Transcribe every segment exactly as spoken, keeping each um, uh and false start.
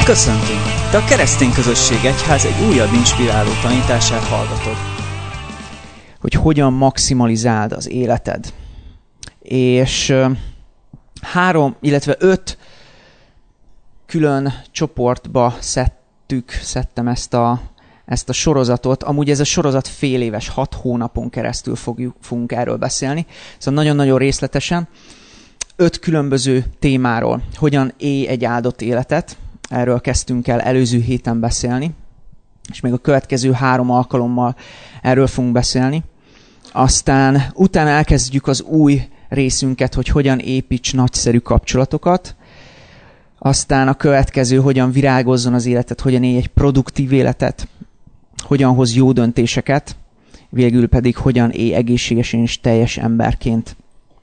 Köszöntünk! Te a Keresztény Közösség Egyház egy újabb inspiráló tanítását hallgatod. Hogy hogyan maximalizáld az életed. És uh, három, illetve öt külön csoportba szedtük, szedtem ezt a, ezt a sorozatot. Amúgy ez a sorozat fél éves, hat hónapon keresztül fogjuk, fogunk erről beszélni. Szóval nagyon-nagyon részletesen. Öt különböző témáról. Hogyan élj egy áldott életet. Erről kezdtünk el előző héten beszélni, és még a következő három alkalommal erről fogunk beszélni. Aztán utána elkezdjük az új részünket, hogy hogyan építs nagyszerű kapcsolatokat. Aztán a következő, hogyan virágozzon az életed, hogyan élj egy produktív életet, hogyan hoz jó döntéseket, végül pedig hogyan élj egészségesen és teljes emberként.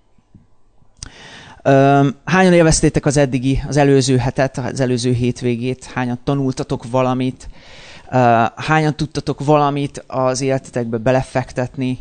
Hányan élveztétek az eddigi, az előző hetet, az előző hétvégét? Hányan tanultatok valamit? Hányan tudtatok valamit az életetekbe belefektetni?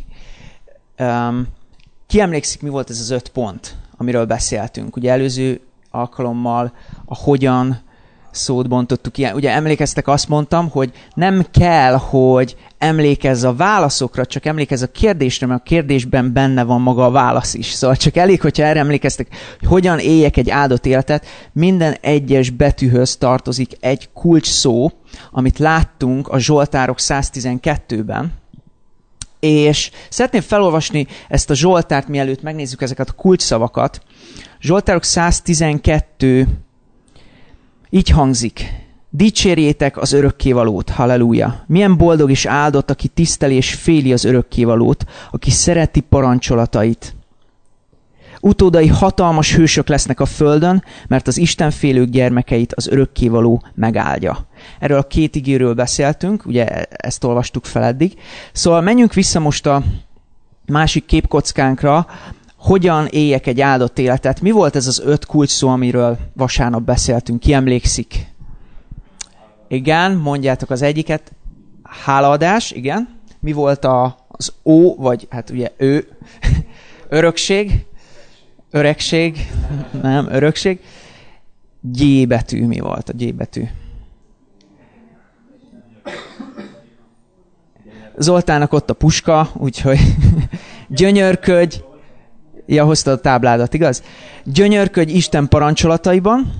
Ki emlékszik, mi volt ez az öt pont, amiről beszéltünk? Ugye előző alkalommal a hogyan szót bontottuk ilyen. Ugye emlékeztek, azt mondtam, hogy nem kell, hogy emlékezz a válaszokra, csak emlékezz a kérdésre, mert a kérdésben benne van maga a válasz is. Szóval csak elég, hogyha erre emlékeztek, hogy hogyan éljek egy áldott életet, minden egyes betűhöz tartozik egy kulcs szó, amit láttunk a Zsoltárok száztizenkettőben. És szeretném felolvasni ezt a Zsoltárt, mielőtt megnézzük ezeket a kulcsszavakat. Zsoltárok száztizenkettő így hangzik. Dicsérjétek az örökkévalót, halleluja! Milyen boldog és áldott, aki tiszteli és féli az örökkévalót, aki szereti parancsolatait. Utódai hatalmas hősök lesznek a földön, mert az istenfélők gyermekeit az örökkévaló megáldja. Erről a két igéről beszéltünk, ugye ezt olvastuk fel eddig. Szóval menjünk vissza most a másik képkockánkra, hogyan éljek egy áldott életet. Mi volt ez az öt kulcs szó, amiről vasárnap beszéltünk? Ki emlékszik? Igen, mondjátok az egyiket. Hálaadás, igen. Mi volt a, az ó, vagy hát ugye ő? Örökség. Öregség. Nem, örökség. G betű, mi volt a G betű? Zoltának ott a puska, úgyhogy gyönyörködj. Ja, hoztad a tábládat, igaz? Gyönyörködj Isten parancsolataiban.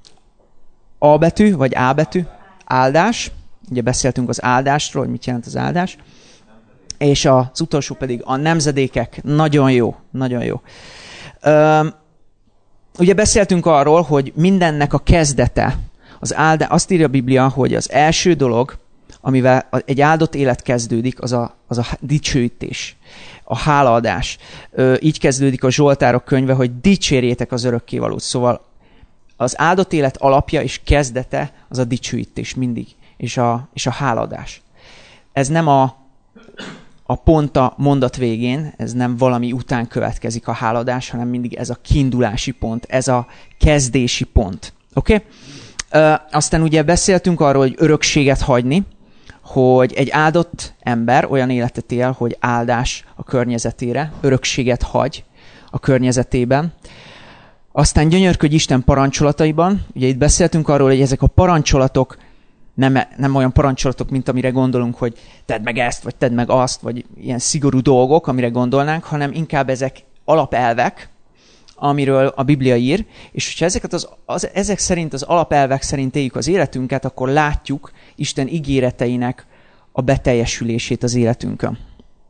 A betű, vagy A betű. Áldás. Ugye beszéltünk az áldásról, hogy mit jelent az áldás. És az utolsó pedig a nemzedékek. Nagyon jó, nagyon jó. Üm, ugye beszéltünk arról, hogy mindennek a kezdete, az áldás, azt írja a Biblia, hogy az első dolog, amivel egy áldott élet kezdődik, az a, az a dicsőítés, a hálaadás. Ö, így kezdődik a Zsoltárok könyve, hogy dicsérjétek az örökkévalót. Szóval az áldott élet alapja és kezdete az a dicsőítés mindig, és a, és a hálaadás. Ez nem a, a pont a mondat végén, ez nem valami után következik a hálaadás, hanem mindig ez a kiindulási pont, ez a kezdési pont. Oké? Okay? Aztán ugye beszéltünk arról, hogy örökséget hagyni, hogy egy áldott ember olyan életet él, hogy áldás a környezetére, örökséget hagy a környezetében. Aztán gyönyörködj Isten parancsolataiban. Ugye itt beszéltünk arról, hogy ezek a parancsolatok nem, nem olyan parancsolatok, mint amire gondolunk, hogy tedd meg ezt, vagy tedd meg azt, vagy ilyen szigorú dolgok, amire gondolnánk, hanem inkább ezek alapelvek, amiről a Biblia ír, és hogyha ezeket az, az, ezek szerint, az alapelvek szerint éljük az életünket, akkor látjuk Isten ígéreteinek a beteljesülését az életünkön.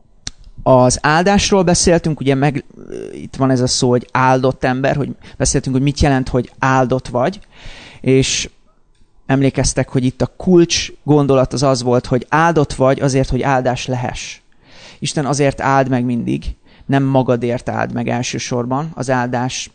Az áldásról beszéltünk, ugye meg itt van ez a szó, hogy áldott ember, hogy beszéltünk, hogy mit jelent, hogy áldott vagy, és emlékeztek, hogy itt a kulcs gondolat az az volt, hogy áldott vagy azért, hogy áldás lehess. Isten azért áld meg mindig, nem magadért áld meg elsősorban. Az áldás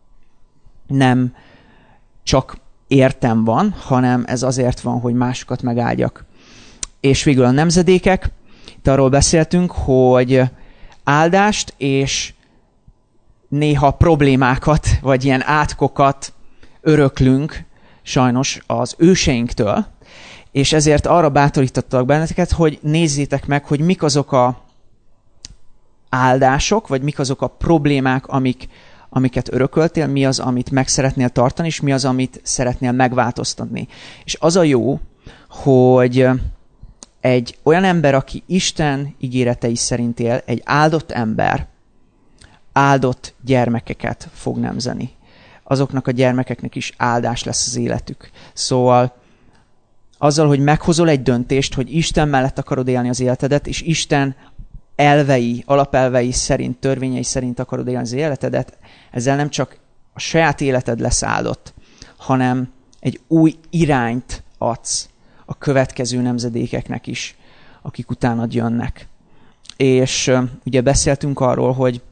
nem csak értem van, hanem ez azért van, hogy másokat megáldjak. És végül a nemzedékek. Itt arról beszéltünk, hogy áldást és néha problémákat, vagy ilyen átkokat öröklünk sajnos az őseinktől, és ezért arra bátorítottak benneteket, hogy nézzétek meg, hogy mik azok a áldások, vagy mik azok a problémák, amik amiket örököltél, mi az, amit meg szeretnél tartani, és mi az, amit szeretnél megváltoztatni. És az a jó, hogy egy olyan ember, aki Isten ígéretei szerint él, egy áldott ember, áldott gyermekeket fog nemzeni. Azoknak a gyermekeknek is áldás lesz az életük. Szóval azzal, hogy meghozol egy döntést, hogy Isten mellett akarod élni az életedet, és Isten elvei, alapelvei szerint, törvényei szerint akarod élni az életedet, ezzel nem csak a saját életed lesz áldott, hanem egy új irányt adsz a következő nemzedékeknek is, akik utánad jönnek. És uh, ugye beszéltünk arról, hogy,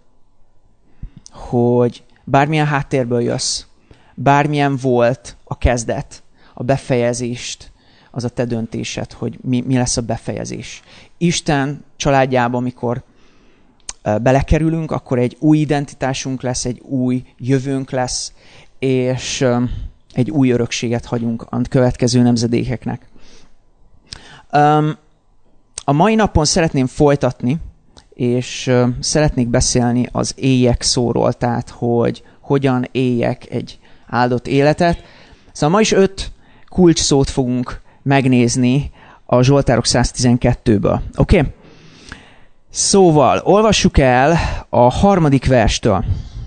hogy bármilyen háttérből jössz, bármilyen volt a kezdet, a befejezést, az a te döntésed, hogy mi, mi lesz a befejezés. Isten családjába, amikor uh, belekerülünk, akkor egy új identitásunk lesz, egy új jövőnk lesz, és uh, egy új örökséget hagyunk a következő nemzedékeknek. Um, a mai napon szeretném folytatni, és uh, szeretnék beszélni az éljek szóról, tehát hogy hogyan éljek egy áldott életet. Szóval ma is öt kulcs szót fogunk megnézni a Zsoltárok száztizenkettőből. Oké? Okay? Szóval olvassuk el a harmadik verstől.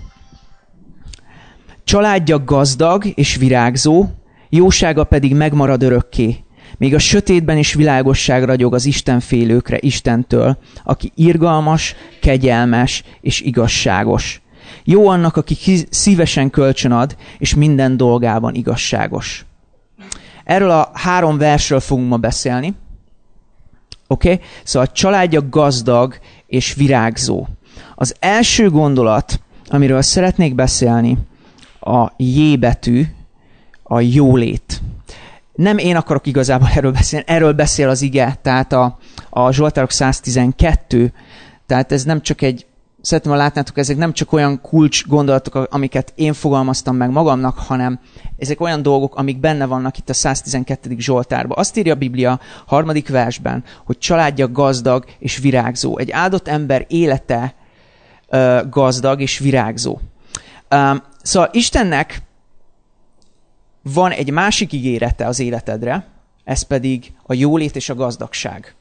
Családja gazdag és virágzó, jósága pedig megmarad örökké. Még a sötétben is világosság ragyog az istenfélőkre Istentől, aki irgalmas, kegyelmes és igazságos. Jó annak, aki szívesen kölcsönad, és minden dolgában igazságos. Erről a három versről fogunk ma beszélni. Oké? Okay? Szóval a családja gazdag és virágzó. Az első gondolat, amiről szeretnék beszélni, a J betű, a jólét. Nem én akarok igazából erről beszélni, erről beszél az ige, tehát a, a Zsoltárok száztizenkettő, tehát ez nem csak egy, szeretném, ha látnátok, ezek nem csak olyan kulcs gondolatok, amiket én fogalmaztam meg magamnak, hanem ezek olyan dolgok, amik benne vannak itt a száztizenkettedik Zsoltárban. Azt írja a Biblia harmadik versben, hogy családja gazdag és virágzó. Egy áldott ember élete uh, gazdag és virágzó. Um, szóval Istennek van egy másik ígérete az életedre, ez pedig a jólét és a gazdagság.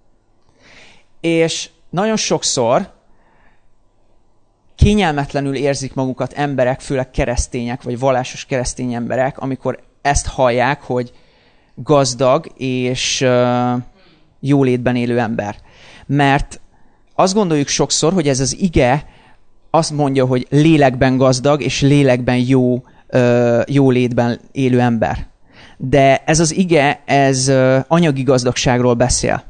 És nagyon sokszor kényelmetlenül érzik magukat emberek, főleg keresztények, vagy vallásos keresztény emberek, amikor ezt hallják, hogy gazdag és uh, jólétben élő ember. Mert azt gondoljuk sokszor, hogy ez az ige azt mondja, hogy lélekben gazdag és lélekben jó, uh, jólétben élő ember. De ez az ige, ez uh, anyagi gazdagságról beszél.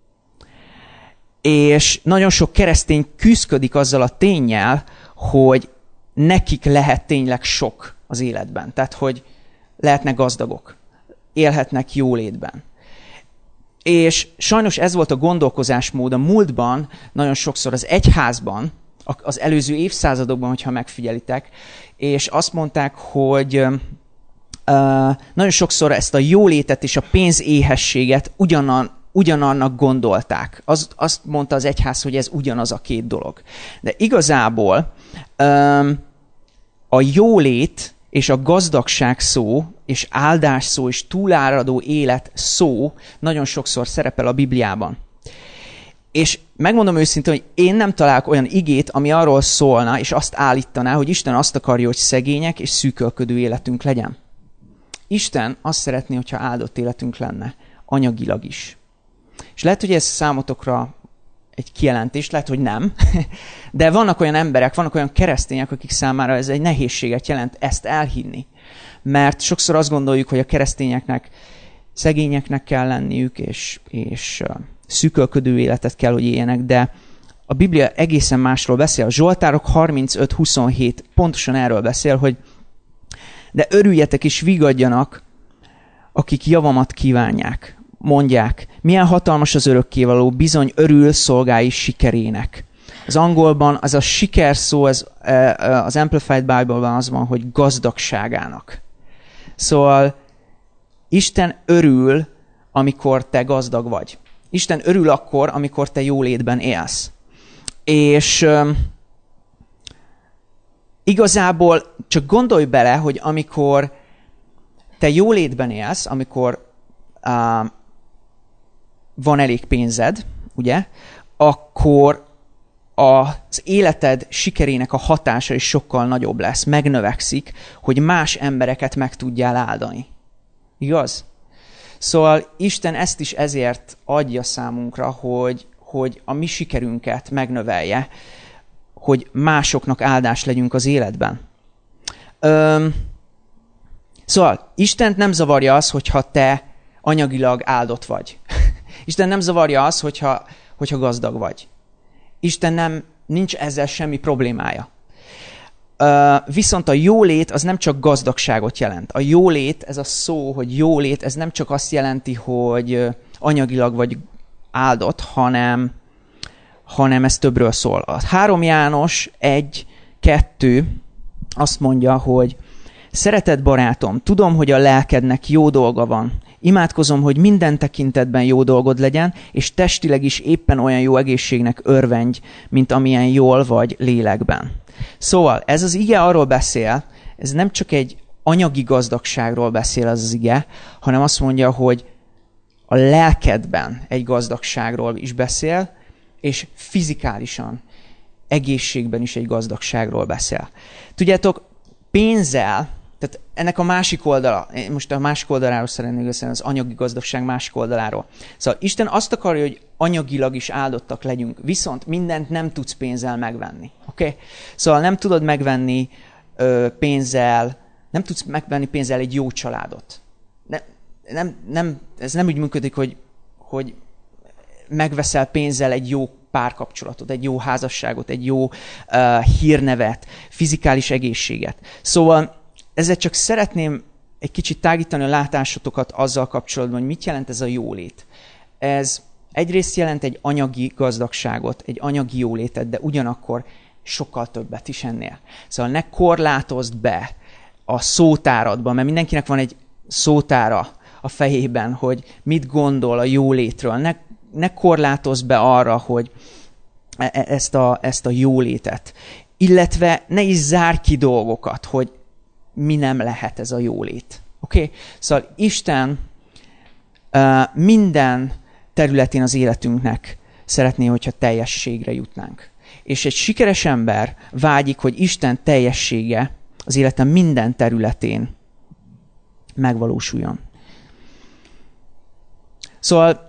És nagyon sok keresztény küszködik azzal a ténnyel, hogy nekik lehet tényleg sok az életben. Tehát, hogy lehetnek gazdagok, élhetnek jólétben. És sajnos ez volt a gondolkozásmód a múltban, nagyon sokszor az egyházban, az előző évszázadokban, hogyha megfigyelitek, és azt mondták, hogy uh, nagyon sokszor ezt a jólétet és a pénzéhességet ugyanan, ugyanannak gondolták. Az, azt mondta az egyház, hogy ez ugyanaz a két dolog. De igazából um, a jólét és a gazdagság szó, és áldás szó, és túláradó élet szó nagyon sokszor szerepel a Bibliában. És megmondom őszintén, hogy én nem találok olyan igét, ami arról szólna, és azt állítaná, hogy Isten azt akarja, hogy szegények és szűkölködő életünk legyen. Isten azt szeretné, hogyha áldott életünk lenne, anyagilag is. És lehet, hogy ez számotokra egy kijelentés, lehet, hogy nem, de vannak olyan emberek, vannak olyan keresztények, akik számára ez egy nehézséget jelent ezt elhinni. Mert sokszor azt gondoljuk, hogy a keresztényeknek szegényeknek kell lenniük, és, és szűkölködő életet kell, hogy éljenek, de a Biblia egészen másról beszél. A Zsoltárok harmincöt huszonhét pontosan erről beszél, hogy de örüljetek és vigadjanak, akik javamat kívánják. Mondják, milyen hatalmas az örökkévaló, bizony örül szolgái sikerének. Az angolban az a siker szó, ez, az Amplified Bible-ban az van, hogy gazdagságának. Szóval Isten örül, amikor te gazdag vagy. Isten örül akkor, amikor te jólétben élsz. És igazából csak gondolj bele, hogy amikor te jólétben élsz, amikor uh, van elég pénzed, ugye, akkor az életed sikerének a hatása is sokkal nagyobb lesz, megnövekszik, hogy más embereket meg tudjál áldani. Igaz? Szóval Isten ezt is ezért adja számunkra, hogy, hogy a mi sikerünket megnövelje, hogy másoknak áldás legyünk az életben. Öm, szóval Istent nem zavarja az, hogyha te anyagilag áldott vagy. Isten nem zavarja az, hogyha, hogyha gazdag vagy. Isten nem, nincs ezzel semmi problémája. Uh, viszont a jólét az nem csak gazdagságot jelent. A jólét, ez a szó, hogy jólét, ez nem csak azt jelenti, hogy anyagilag vagy áldott, hanem, hanem ez többről szól. A három János egy kettő azt mondja, hogy szeretett barátom, tudom, hogy a lelkednek jó dolga van. Imádkozom, hogy minden tekintetben jó dolgod legyen, és testileg is éppen olyan jó egészségnek örvendj, mint amilyen jól vagy lélekben. Szóval ez az ige arról beszél, ez nem csak egy anyagi gazdagságról beszél az az ige, hanem azt mondja, hogy a lelkedben egy gazdagságról is beszél, és fizikálisan, egészségben is egy gazdagságról beszél. Tudjátok, pénzzel, tehát ennek a másik oldala, most a másik oldaláról szeretnék beszélni, az anyagi gazdagság másik oldaláról. Szóval Isten azt akarja, hogy anyagilag is áldottak legyünk, viszont mindent nem tudsz pénzzel megvenni. Oké? Okay? Szóval nem tudod megvenni ö, pénzzel, nem tudsz megvenni pénzzel egy jó családot. Ne, nem, nem, ez nem úgy működik, hogy, hogy megveszel pénzzel egy jó párkapcsolatot, egy jó házasságot, egy jó uh, hírnevet, fizikális egészséget. Szóval ezzel csak szeretném egy kicsit tágítani a látásotokat azzal kapcsolatban, hogy mit jelent ez a jólét. Ez egyrészt jelent egy anyagi gazdagságot, egy anyagi jólétet, de ugyanakkor sokkal többet is ennél. Szóval ne korlátozd be a szótáradban, mert mindenkinek van egy szótára a fejében, hogy mit gondol a jólétről. Ne, ne korlátozd be arra, hogy ezt a, ezt a jólétet. Illetve ne is zárj ki dolgokat, hogy mi nem lehet ez a jólét. Oké? Okay? Szóval Isten uh, minden területén az életünknek szeretné, hogyha teljességre jutnánk. És egy sikeres ember vágyik, hogy Isten teljessége az életen minden területén megvalósuljon. Szóval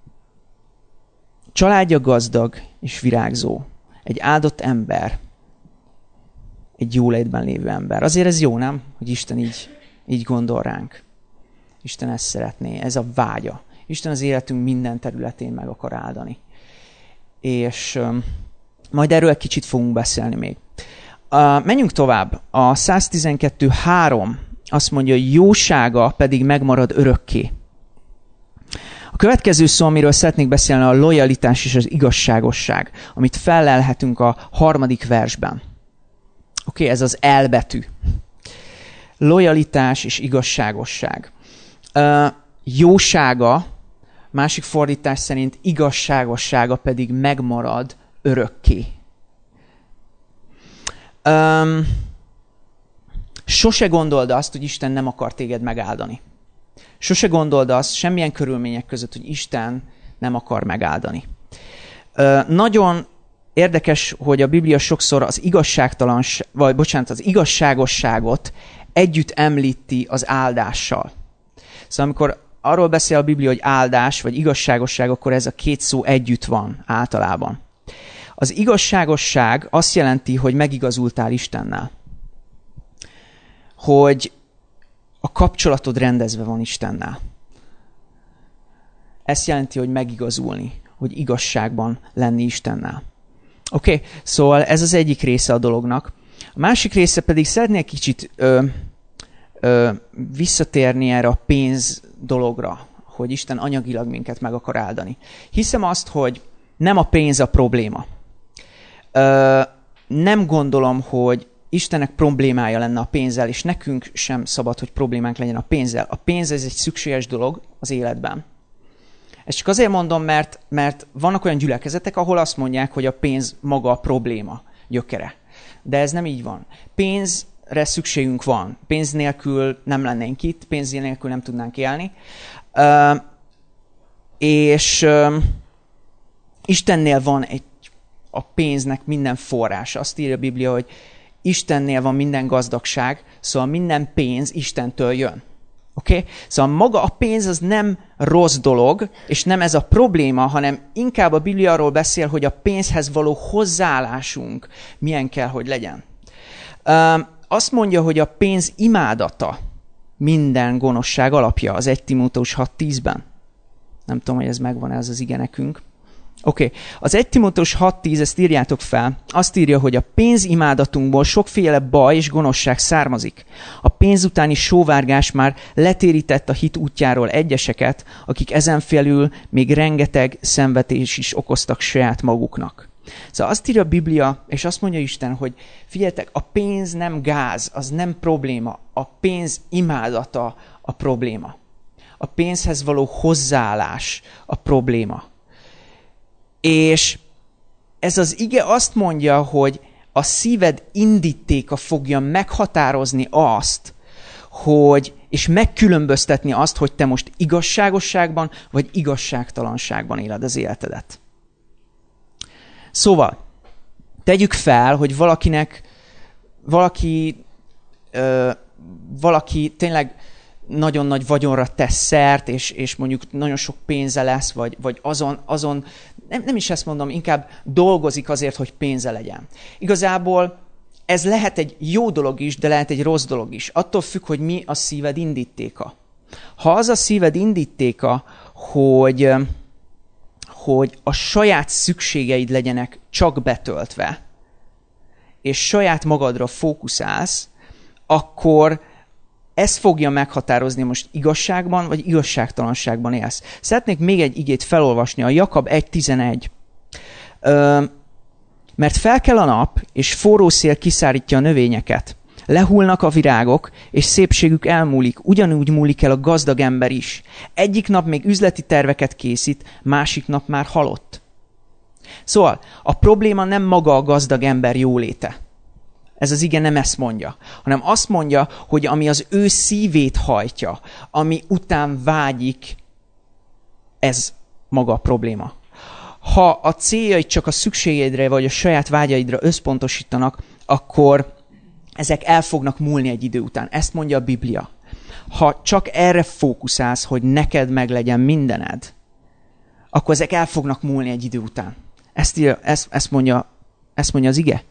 családja gazdag és virágzó. Egy áldott ember. Egy jólétben lévő ember. Azért ez jó, nem? Hogy Isten így, így gondol ránk. Isten ezt szeretné. Ez a vágya. Isten az életünk minden területén meg akar áldani. És um, majd erről egy kicsit fogunk beszélni még. Uh, menjünk tovább. A száztizenkettő három azt mondja, hogy jósága pedig megmarad örökké. A következő szó, amiről szeretnék beszélni, a lojalitás és az igazságosság, amit fellelhetünk a harmadik versben. Oké, okay, ez az L betű. Lojalitás és igazságosság. Uh, jósága, másik fordítás szerint igazságossága pedig megmarad örökké. Um, sose gondold azt, hogy Isten nem akar téged megáldani. Sose gondold azt semmilyen körülmények között, hogy Isten nem akar megáldani. Uh, nagyon érdekes, hogy a Biblia sokszor az igazságtalanság, vagy bocsánat, az igazságosságot együtt említi az áldással. Szóval amikor arról beszél a Biblia, hogy áldás vagy igazságosság, akkor ez a két szó együtt van általában. Az igazságosság azt jelenti, hogy megigazultál Istennel. Hogy a kapcsolatod rendezve van Istennel. Ez jelenti, hogy megigazulni, hogy igazságban lenni Istennel. Oké, okay? Szóval ez az egyik része a dolognak. A másik része pedig szeretnék kicsit ö, ö, visszatérni erre a pénz dologra, hogy Isten anyagilag minket meg akar áldani. Hiszem azt, hogy nem a pénz a probléma. Ö, nem gondolom, hogy Istennek problémája lenne a pénzzel, és nekünk sem szabad, hogy problémánk legyen a pénzzel. A pénz ez egy szükséges dolog az életben. Ezt csak azért mondom, mert, mert vannak olyan gyülekezetek, ahol azt mondják, hogy a pénz maga a probléma gyökere. De ez nem így van. Pénzre szükségünk van. Pénz nélkül nem lennénk itt, pénz nélkül nem tudnánk élni. Uh, és uh, Istennél van egy, a pénznek minden forrása. Azt írja a Biblia, hogy Istennél van minden gazdagság, szóval minden pénz Istentől jön. Oké? Okay? Szóval maga a pénz az nem rossz dolog, és nem ez a probléma, hanem inkább a Biblia arról beszél, hogy a pénzhez való hozzáállásunk milyen kell, hogy legyen. Azt mondja, hogy a pénz imádata minden gonoszság alapja, az egy Timóteus hat tízben. Nem tudom, hogy ez megvan, ez az ige nekünk. Oké, okay. Az egy Timóteus hat tíz, ezt írjátok fel, azt írja, hogy a pénzimádatunkból sokféle baj és gonoszság származik. A pénz utáni sóvárgás már letérített a hit útjáról egyeseket, akik ezen felül még rengeteg szenvedés is okoztak saját maguknak. Szóval azt írja a Biblia, és azt mondja Isten, hogy figyeljetek, a pénz nem gáz, az nem probléma, a pénz imádata a probléma. A pénzhez való hozzáállás a probléma. És ez az ige azt mondja, hogy a szíved indítéka fogja meghatározni azt, hogy, és megkülönböztetni azt, hogy te most igazságosságban vagy igazságtalanságban éled az életedet. Szóval, tegyük fel, hogy valakinek, valaki, ö, valaki tényleg nagyon nagy vagyonra tesz szert, és, és mondjuk nagyon sok pénze lesz, vagy, vagy azon, azon nem, nem is ezt mondom, inkább dolgozik azért, hogy pénze legyen. Igazából ez lehet egy jó dolog is, de lehet egy rossz dolog is. Attól függ, hogy mi a szíved indítéka. Ha az a szíved indítéka, hogy, hogy a saját szükségeid legyenek csak betöltve, és saját magadra fókuszálsz, akkor ez fogja meghatározni, most igazságban vagy igazságtalanságban élsz. Szeretnék még egy igét felolvasni, a Jakab egy tizenegy. Ö, mert felkel a nap, és forró szél kiszárítja a növényeket. Lehullnak a virágok, és szépségük elmúlik. Ugyanúgy múlik el a gazdag ember is. Egyik nap még üzleti terveket készít, másik nap már halott. Szóval a probléma nem maga a gazdag ember jóléte. Ez az ige nem ezt mondja, hanem azt mondja, hogy ami az ő szívét hajtja, ami után vágyik, ez maga a probléma. Ha a céljaid csak a szükségeidre vagy a saját vágyaidra összpontosítanak, akkor ezek el fognak múlni egy idő után. Ezt mondja a Biblia. Ha csak erre fókuszálsz, hogy neked meglegyen mindened, akkor ezek el fognak múlni egy idő után. Ezt, írja, ezt, ezt, mondja, ezt mondja az ige.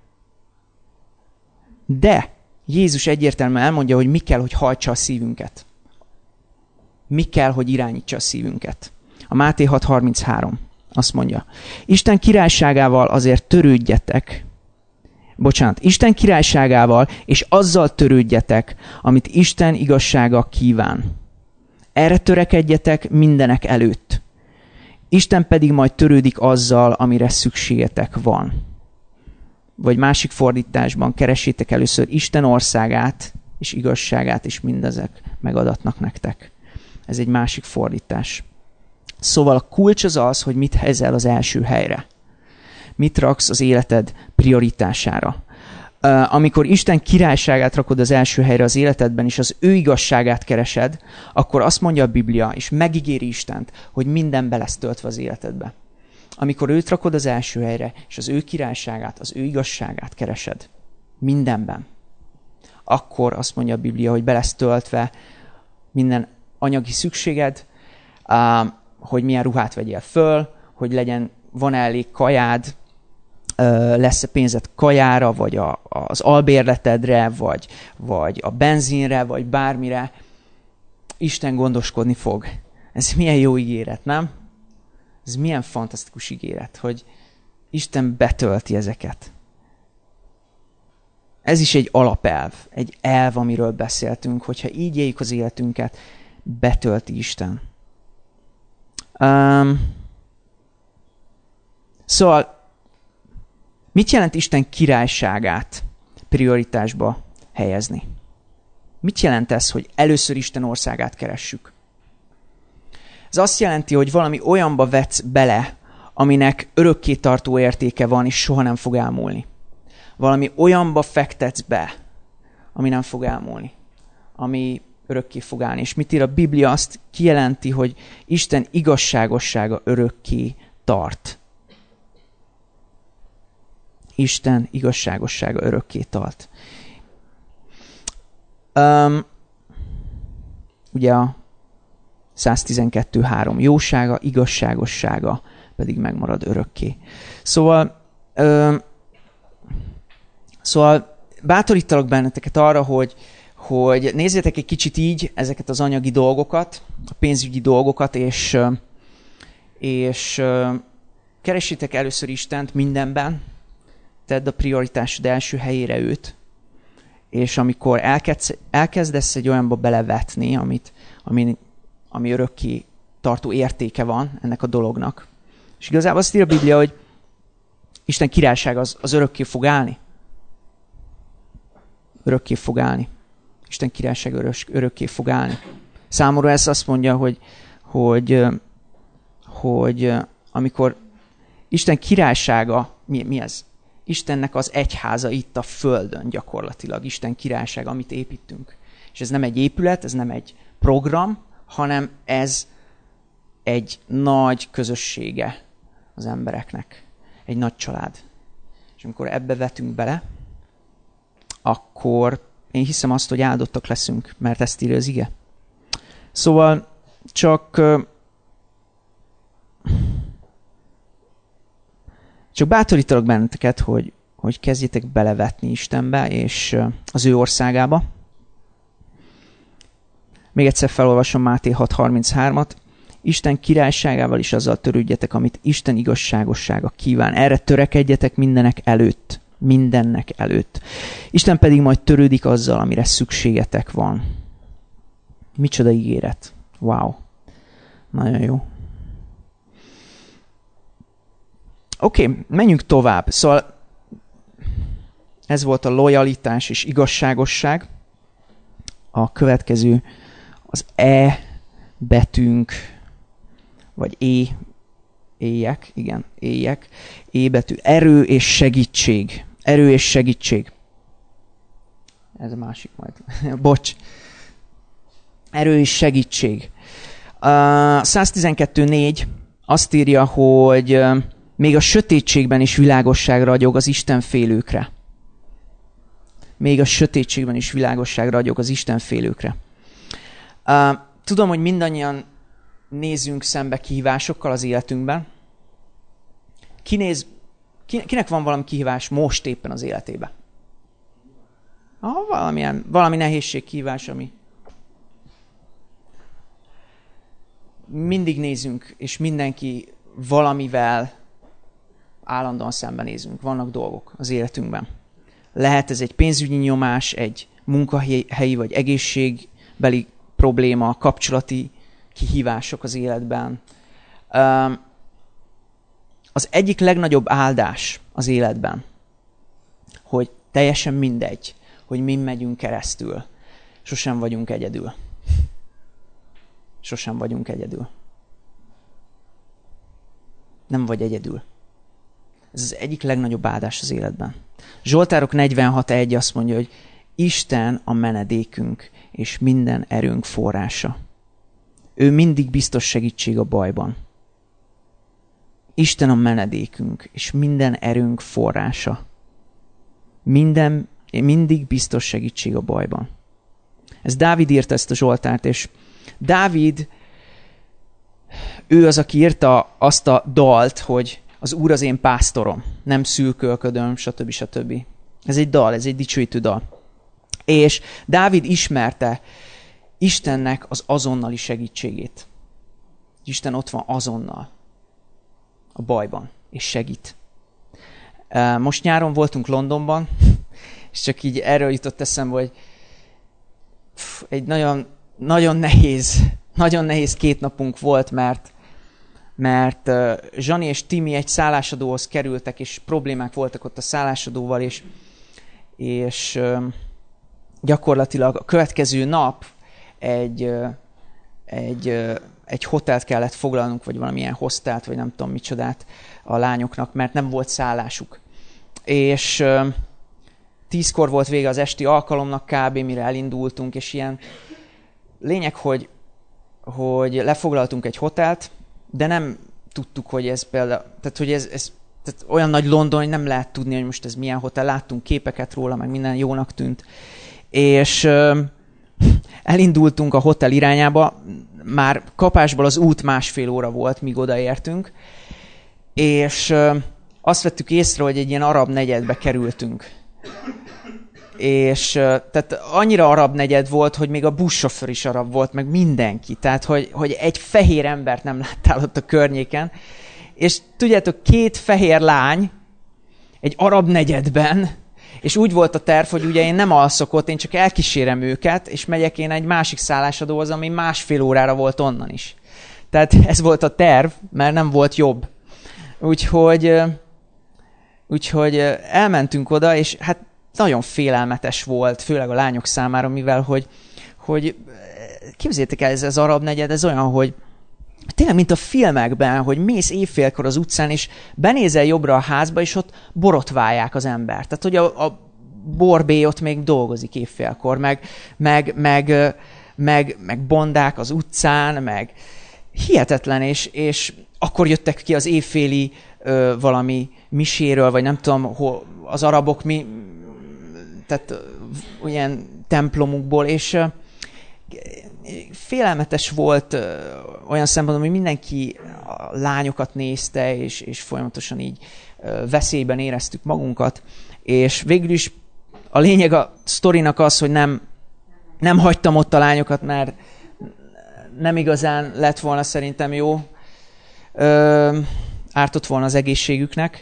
De Jézus egyértelműen elmondja, hogy mi kell, hogy hajtsa a szívünket. Mi kell, hogy irányítsa a szívünket. A Máté hat harminchárom azt mondja, Isten királyságával azért törődjetek, bocsánat, Isten királyságával és azzal törődjetek, amit Isten igazsága kíván. Erre törekedjetek mindenek előtt. Isten pedig majd törődik azzal, amire szükségetek van. Vagy másik fordításban keressétek először Isten országát és igazságát, és mindezek megadatnak nektek. Ez egy másik fordítás. Szóval a kulcs az az, hogy mit helyezel az első helyre. Mit raksz az életed prioritására. Uh, amikor Isten királyságát rakod az első helyre az életedben, és az ő igazságát keresed, akkor azt mondja a Biblia, és megígéri Istent, hogy minden be lesz töltve az életedbe. Amikor őt rakod az első helyre, és az ő királyságát, az ő igazságát keresed mindenben, akkor azt mondja a Biblia, hogy be lesz töltve minden anyagi szükséged, uh, hogy milyen ruhát vegyél föl, hogy legyen, van elég kajád, uh, lesz-e pénzed kajára, vagy a, az albérletedre, vagy, vagy a benzinre, vagy bármire. Isten gondoskodni fog. Ez milyen jó ígéret, nem? Ez milyen fantasztikus ígéret, hogy Isten betölti ezeket. Ez is egy alapelv, egy elv, amiről beszéltünk, hogyha így éljük az életünket, betölti Isten. Um, szóval, mit jelent Isten királyságát prioritásba helyezni? Mit jelent ez, hogy először Isten országát keressük? Ez azt jelenti, hogy valami olyanba vetsz bele, aminek örökké tartó értéke van, és soha nem fog elmúlni. valami olyanba fektetsz be, ami nem fog elmúlni, ami örökké fog állni. És mit ír a Biblia? Azt kijelenti, hogy Isten igazságossága örökké tart. Isten igazságossága örökké tart. Um, ugye a száztizenkettő három jósága, igazságossága pedig megmarad örökké. Szóval, um, szóval bátorítalak benneteket arra, hogy, hogy nézzétek egy kicsit így ezeket az anyagi dolgokat, a pénzügyi dolgokat, és, és keressétek először Istent mindenben, tedd a prioritásod első helyére őt, és amikor elkezdesz, elkezdesz egy olyanba belevetni, amit, ami, ami örökké tartó értéke van ennek a dolognak. És igazából azt ír a Biblia, hogy Isten királyság az, az örökké fog állni. Örökké fog állni. Isten királyság örös, örökké fog állni. Számomra ez azt mondja, hogy, hogy, hogy amikor Isten királysága, mi, mi ez? Istennek az egyháza itt a földön gyakorlatilag. Isten királyság, amit építünk. És ez nem egy épület, ez nem egy program, hanem ez egy nagy közössége az embereknek. Egy nagy család. És amikor ebbe vetünk bele, akkor én hiszem azt, hogy áldottak leszünk, mert ezt írja az ige. Szóval csak, csak bátorítalak benneteket, hogy, hogy kezdjétek belevetni Istenbe és az ő országába. Még egyszer felolvasom Máté hat harminchárom-at. Isten királyságával is azzal törődjetek, amit Isten igazságossága kíván. Erre törekedjetek mindenek előtt. Mindennek előtt. Isten pedig majd törődik azzal, amire szükségetek van. Micsoda ígéret. Wow. Nagyon jó. Oké, okay, menjünk tovább. Szóval ez volt a lojalitás és igazságosság. A következő az E betűnk, vagy É, éjek, igen, éjek, É betű. Erő és segítség. Erő és segítség. Ez a másik majd. Bocs. Erő és segítség. Uh, száztizenkettő négy azt írja, hogy uh, még a sötétségben is világosság ragyog az Isten félőkre. Még a sötétségben is világosság ragyog az Isten félőkre. Uh, tudom, hogy mindannyian nézünk szembe kihívásokkal az életünkben. Kinéz, kinek van valami kihívás most éppen az életében? Ah, valamilyen, valami nehézség, kihívás, ami mindig nézünk, és mindenki valamivel állandóan szembenézünk. Vannak dolgok az életünkben. Lehet ez egy pénzügyi nyomás, egy munkahelyi vagy egészségbeli probléma, kapcsolati kihívások az életben. Az egyik legnagyobb áldás az életben, hogy teljesen mindegy, hogy min megyünk keresztül. Sosem vagyunk egyedül. Sosem vagyunk egyedül. Nem vagy egyedül. Ez az egyik legnagyobb áldás az életben. Zsoltárok negyvenhat egy azt mondja, hogy Isten a menedékünk és minden erőnk forrása. Ő mindig biztos segítség a bajban. Isten a menedékünk és minden erőnk forrása. Minden, mindig biztos segítség a bajban. Ez Dávid írta ezt a Zsoltárt, és Dávid, ő az, aki írta azt a dalt, hogy az Úr az én pásztorom, nem szűkölködöm, stb. stb. Ez egy dal, ez egy dicsőítő dal. És Dávid ismerte Istennek az azonnali segítségét. Isten ott van azonnal a bajban, és segít. Most nyáron voltunk Londonban, és csak így erről jutott eszembe, hogy egy nagyon, nagyon nehéz, nagyon nehéz két napunk volt, mert, mert Zsani és Timi egy szállásadóhoz kerültek, és problémák voltak ott a szállásadóval, és, és gyakorlatilag a következő nap egy, egy, egy hotelt kellett foglalnunk, vagy valamilyen hostelt, vagy nem tudom micsodát a lányoknak, mert nem volt szállásuk. És tízkor volt vége az esti alkalomnak kb. Mire elindultunk, és ilyen lényeg, hogy, hogy lefoglaltunk egy hotelt, de nem tudtuk, hogy ez például, tehát hogy ez, ez tehát olyan nagy London, hogy nem lehet tudni, hogy most ez milyen hotel. Láttunk képeket róla, meg minden jónak tűnt. És ö, elindultunk a hotel irányába, már kapásból az út másfél óra volt, míg odaértünk, és ö, azt vettük észre, hogy egy ilyen arab negyedbe kerültünk. És ö, tehát annyira arab negyed volt, hogy még a buszsofőr is arab volt, meg mindenki. Tehát, hogy, hogy egy fehér embert nem láttál ott a környéken. És tudjátok, két fehér lány egy arab negyedben, és úgy volt a terv, hogy ugye én nem alszok ott, én csak elkísérem őket, és megyek én egy másik szállásadóhoz, ami másfél órára volt onnan is. Tehát ez volt a terv, mert nem volt jobb. Úgyhogy, úgyhogy elmentünk oda, és hát nagyon félelmetes volt, főleg a lányok számára, mivel hogy, hogy képzeljétek el, ez az arab negyed, ez olyan, hogy tényleg, mint a filmekben, hogy mész éjfélkor az utcán, és benézel jobbra a házba, és ott borotválják az embert. Tehát, hogy a, a borbély ott még dolgozik éjfélkor, meg, meg, meg, meg, meg bondák az utcán, meg hihetetlen, és, és akkor jöttek ki az éjféli ö, valami miséről, vagy nem tudom, hol, az arabok mi, tehát olyan templomukból, és ö, félelmetes volt ö, olyan szempontból, hogy mindenki a lányokat nézte, és, és folyamatosan így ö, veszélyben éreztük magunkat, és végül is a lényeg a sztorinak az, hogy nem, nem hagytam ott a lányokat, mert nem igazán lett volna szerintem jó, ö, ártott volna az egészségüknek.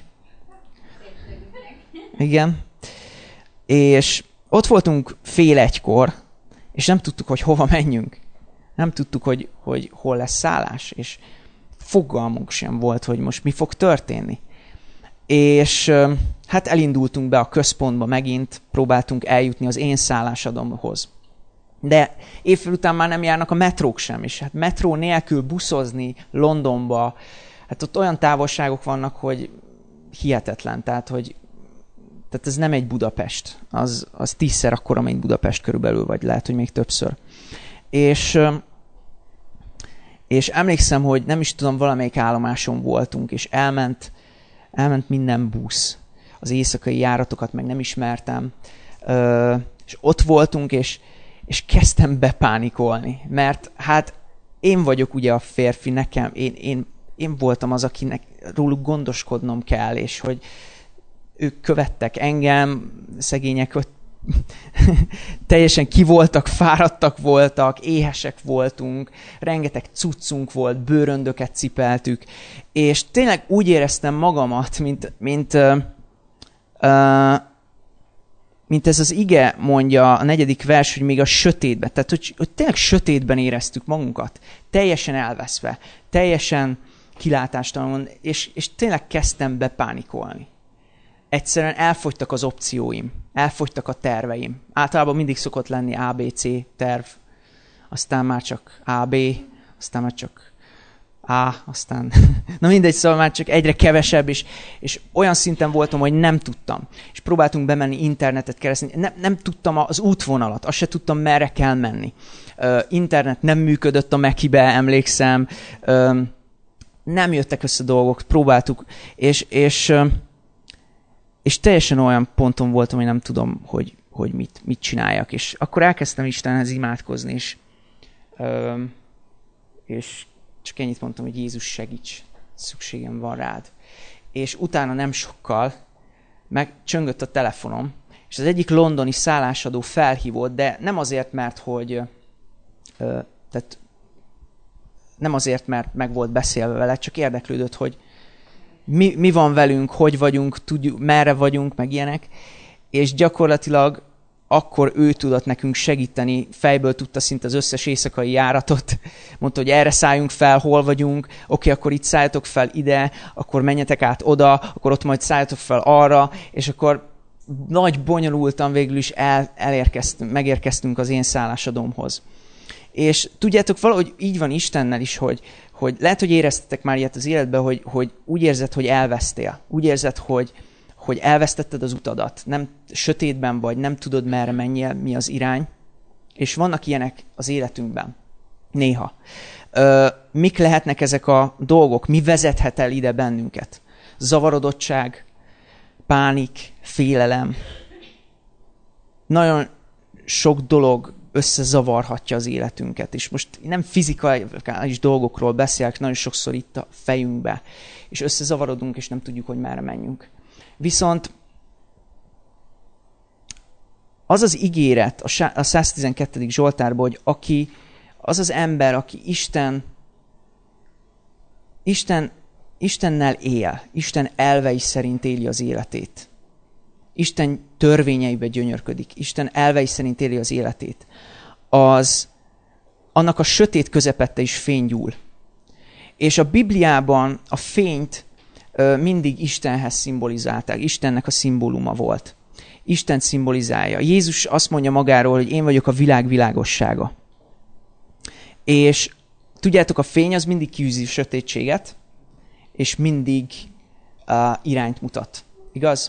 Igen. És ott voltunk fél egykor, és nem tudtuk, hogy hova menjünk. Nem tudtuk, hogy, hogy hol lesz szállás, és fogalmunk sem volt, hogy most mi fog történni. És hát elindultunk be a központba megint, próbáltunk eljutni az én szállásadomhoz. De évfél után már nem járnak a metrók sem, és hát metró nélkül buszozni Londonba, hát ott olyan távolságok vannak, hogy hihetetlen, tehát, hogy tehát ez nem egy Budapest, az, az tízszer akkora, mint Budapest körülbelül, vagy lehet, hogy még többször. És, és emlékszem, hogy nem is tudom, valamelyik állomáson voltunk, és elment, elment minden busz. Az éjszakai járatokat meg nem ismertem. És ott voltunk, és, és kezdtem bepánikolni, mert hát én vagyok ugye a férfi, nekem, én, én, én voltam az, akinek róluk gondoskodnom kell, és hogy ők követtek engem, szegények, hogy teljesen ki voltak, fáradtak voltak, éhesek voltunk, rengeteg cuccunk volt, bőröndöket cipeltük, és tényleg úgy éreztem magamat, mint, mint, uh, uh, mint ez az ige mondja, a negyedik vers, hogy még a sötétben, tehát hogy, hogy tényleg sötétben éreztük magunkat, teljesen elveszve, teljesen kilátástalanul, és, és tényleg kezdtem bepánikolni. Egyszerűen elfogytak az opcióim, elfogytak a terveim. Általában mindig szokott lenni á bé cé terv, aztán már csak á bé, aztán már csak A, aztán... Na mindegy, szóval már csak egyre kevesebb, és, és olyan szinten voltam, hogy nem tudtam. És próbáltunk bemenni, internetet keresni, nem, nem tudtam az útvonalat, azt se tudtam, merre kell menni. Uh, internet nem működött a Mekibe, emlékszem, uh, nem jöttek össze dolgok, próbáltuk, és... és uh, És teljesen olyan ponton voltam, hogy nem tudom, hogy, hogy mit, mit csináljak. És akkor elkezdtem Istenhez imádkozni, és, ö, és csak ennyit mondtam, hogy Jézus segíts, szükségem van rád. És utána nem sokkal megcsöngött a telefonom, és az egyik londoni szállásadó felhívott, de nem azért, mert hogy ö, tehát nem azért, mert meg volt beszélve vele, csak érdeklődött, hogy Mi, mi van velünk, hogy vagyunk, tudjuk, merre vagyunk, meg ilyenek, és gyakorlatilag akkor ő tudott nekünk segíteni, fejből tudta szinte az összes éjszakai járatot, mondta, hogy erre szálljunk fel, hol vagyunk, oké, akkor itt szálljatok fel ide, akkor menjetek át oda, akkor ott majd szálljatok fel arra, és akkor nagy bonyolultan végül is el, elérkeztünk, megérkeztünk az én szállásadomhoz. És tudjátok, valahogy így van Istennel is, hogy, hogy lehet, hogy éreztetek már ilyet az életben, hogy, hogy úgy érzed, hogy elvesztél. Úgy érzed, hogy, hogy elvesztetted az utadat, nem sötétben vagy, nem tudod merre menjél, mi az irány, és vannak ilyenek az életünkben. Néha. Ö, mik lehetnek ezek a dolgok? Mi vezethet el ide bennünket? Zavarodottság, pánik, félelem. Nagyon sok dolog összezavarhatja az életünket. És most nem fizikai dolgokról beszélek, nagyon sokszor itt a fejünkbe. És összezavarodunk, és nem tudjuk, hogy merre menjünk. Viszont az az ígéret a száztizenkettedik Zsoltárban, hogy aki, az az ember, aki Isten, Isten, Istennel él, Isten elvei szerint éli az életét. Isten törvényeibe gyönyörködik, Isten elvei szerint éli az életét. Az, annak a sötét közepette is fény gyúl. És a Bibliában a fényt ö, mindig Istenhez szimbolizálták. Istennek a szimbóluma volt. Isten szimbolizálja. Jézus azt mondja magáról, hogy én vagyok a világ világossága. És tudjátok, a fény az mindig kiűzi a sötétséget, és mindig uh, irányt mutat. Igaz?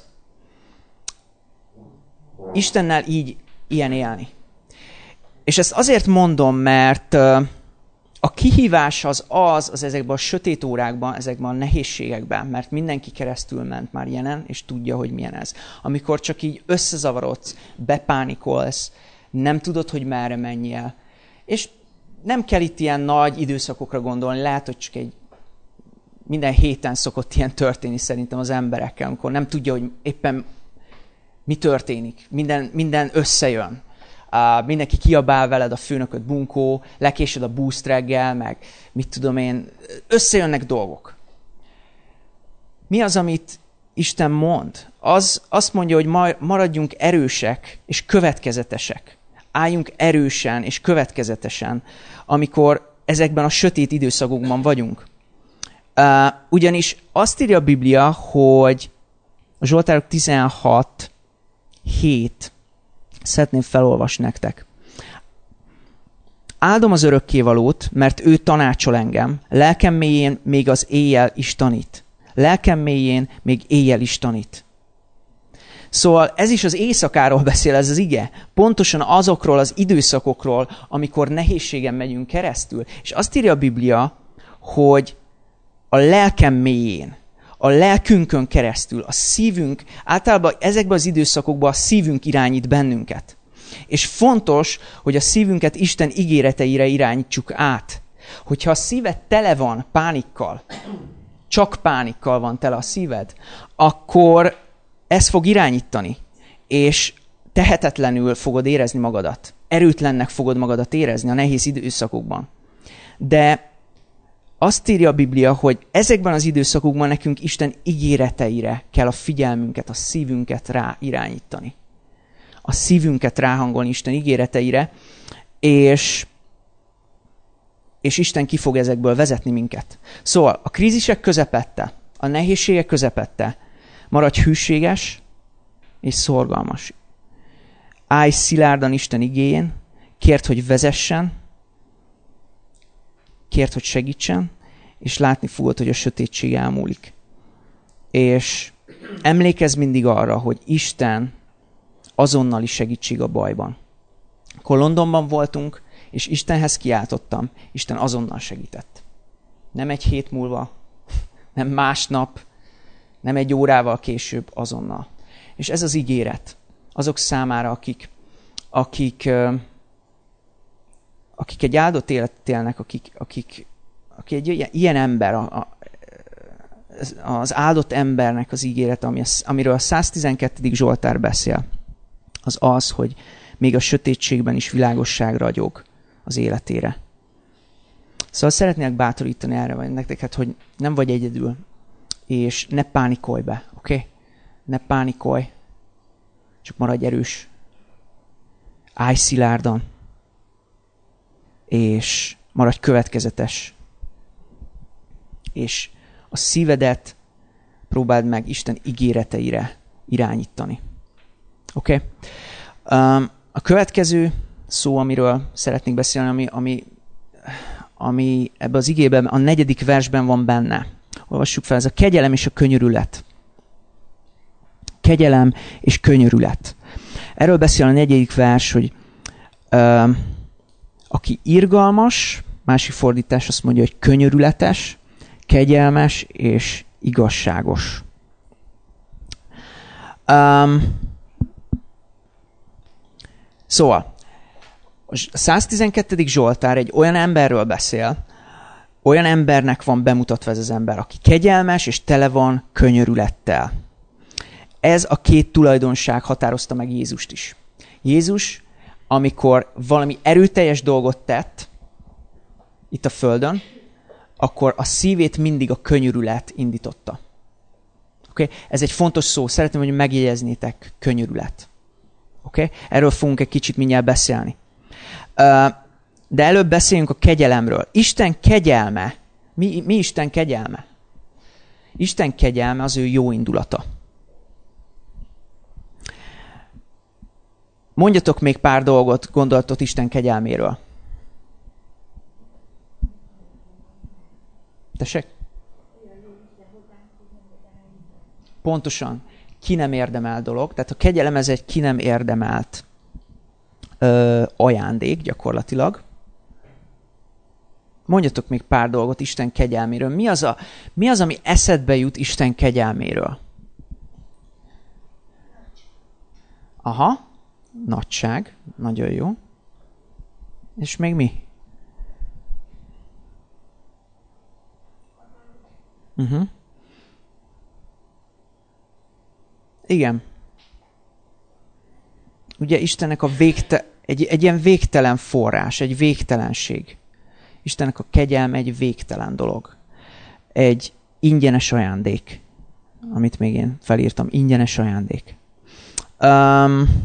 Istennel így ilyen élni. És ezt azért mondom, mert uh, a kihívás az az, az ezekben a sötét órákban, ezekben a nehézségekben, mert mindenki keresztül ment már ilyenen, és tudja, hogy milyen ez. Amikor csak így összezavarodsz, bepánikolsz, nem tudod, hogy merre menjél. És nem kell itt ilyen nagy időszakokra gondolni, lehet, hogy csak egy minden héten szokott ilyen történni szerintem az emberekkel, amikor nem tudja, hogy éppen mi történik. Minden, minden összejön. Uh, mindenki kiabál veled, a főnököd bunkó, lekésed a boost reggel, meg mit tudom én, összejönnek dolgok. Mi az, amit Isten mond? Az azt mondja, hogy maradjunk erősek és következetesek. Álljunk erősen és következetesen, amikor ezekben a sötét időszakokban vagyunk. Uh, ugyanis azt írja a Biblia, hogy a Zsoltárok tizenhat hét szeretném felolvasni nektek. Áldom az örökkévalót, mert ő tanácsol engem. Lelkem mélyén még az éjjel is tanít. Lelkem mélyén még éjjel is tanít. Szóval ez is az éjszakáról beszél, ez az ige. Pontosan azokról az időszakokról, amikor nehézségen megyünk keresztül. És azt írja a Biblia, hogy a lelkem mélyén, a lelkünkön keresztül, a szívünk, általában ezekben az időszakokban a szívünk irányít bennünket. És fontos, hogy a szívünket Isten ígéreteire irányítsuk át. Hogyha a szíved tele van pánikkal, csak pánikkal van tele a szíved, akkor ez fog irányítani, és tehetetlenül fogod érezni magadat. Erőtlennek fogod magadat érezni a nehéz időszakokban. De azt írja a Biblia, hogy ezekben az időszakokban nekünk Isten ígéreteire kell a figyelmünket, a szívünket rá irányítani. A szívünket ráhangolni Isten ígéreteire, és, és Isten ki fog ezekből vezetni minket. Szóval a krízisek közepette, a nehézségek közepette maradj hűséges és szorgalmas. Állj szilárdan Isten igéjén, kérd, hogy vezessen, kérd, hogy segítsen, és látni fogod, hogy a sötétség elmúlik. És emlékezz mindig arra, hogy Isten azonnali segítség a bajban. Akkor Londonban voltunk, és Istenhez kiáltottam, Isten azonnal segített. Nem egy hét múlva, nem másnap, nem egy órával később, azonnal. És ez az ígéret azok számára, akik, akik, akik egy áldott életet élnek, akik, akik, akik egy ilyen ember, a, a, az áldott embernek az ígéret, ami, amiről a száztizenkettedik Zsoltár beszél, az az, hogy még a sötétségben is világosság ragyog az életére. Szóval szeretnék bátorítani erre, vagy nektek, hogy nem vagy egyedül, és ne pánikolj be, oké? Okay? Ne pánikolj, csak maradj erős. Állj szilárdan, és maradj következetes. És a szívedet próbáld meg Isten ígéreteire irányítani. Oké? Okay? Um, a következő szó, amiről szeretnék beszélni, ami, ami, ami ebben az igében, a negyedik versben van benne. Olvassuk fel, ez a kegyelem és a könyörület. kegyelem és könyörület. Erről beszél a negyedik vers, hogy ö, aki irgalmas, másik fordítás azt mondja, hogy könyörületes, kegyelmes és igazságos. Um, szóval, a száztizenkettedik Zsoltár egy olyan emberről beszél, olyan embernek van bemutatva ez az ember, aki kegyelmes és tele van könyörülettel. Ez a két tulajdonság határozta meg Jézust is. Jézus, amikor valami erőteljes dolgot tett itt a földön, akkor a szívét mindig a könyörület indította. Okay? Ez egy fontos szó. Szeretném, hogy megjegyeznétek, könyörület. Okay? Erről fogunk egy kicsit mindjárt beszélni. De előbb beszéljünk a kegyelemről. Isten kegyelme. Mi, mi Isten kegyelme? Isten kegyelme az ő jó indulata. Mondjatok még pár dolgot, gondolatot Isten kegyelméről. Tessék? Pontosan. Ki nem érdemel dolog. Tehát a kegyelem ez egy ki nem érdemelt ö, ajándék gyakorlatilag. Mondjatok még pár dolgot Isten kegyelméről. Mi az, a, mi az, ami eszedbe jut Isten kegyelméről? Aha. Nagyság. Nagyon jó. És még mi? Uh-huh. Igen. Ugye Istennek a végte, egy, egy ilyen végtelen forrás, egy végtelenség. Istennek a kegyelme egy végtelen dolog. Egy ingyenes ajándék, amit még én felírtam, ingyenes ajándék. Um,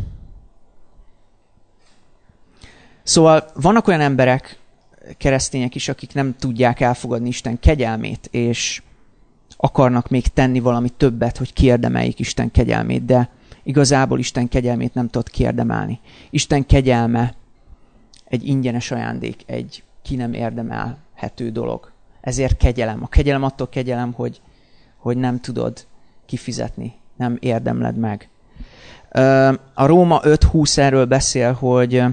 szóval vannak olyan emberek, keresztények is, akik nem tudják elfogadni Isten kegyelmét, és akarnak még tenni valami többet, hogy kiérdemeljék Isten kegyelmét, de igazából Isten kegyelmét nem tudod kiérdemelni. Isten kegyelme egy ingyenes ajándék, egy ki nem érdemelhető dolog. Ezért kegyelem. A kegyelem attól kegyelem, hogy, hogy nem tudod kifizetni, nem érdemled meg. A Róma öt húsz erről beszél, hogy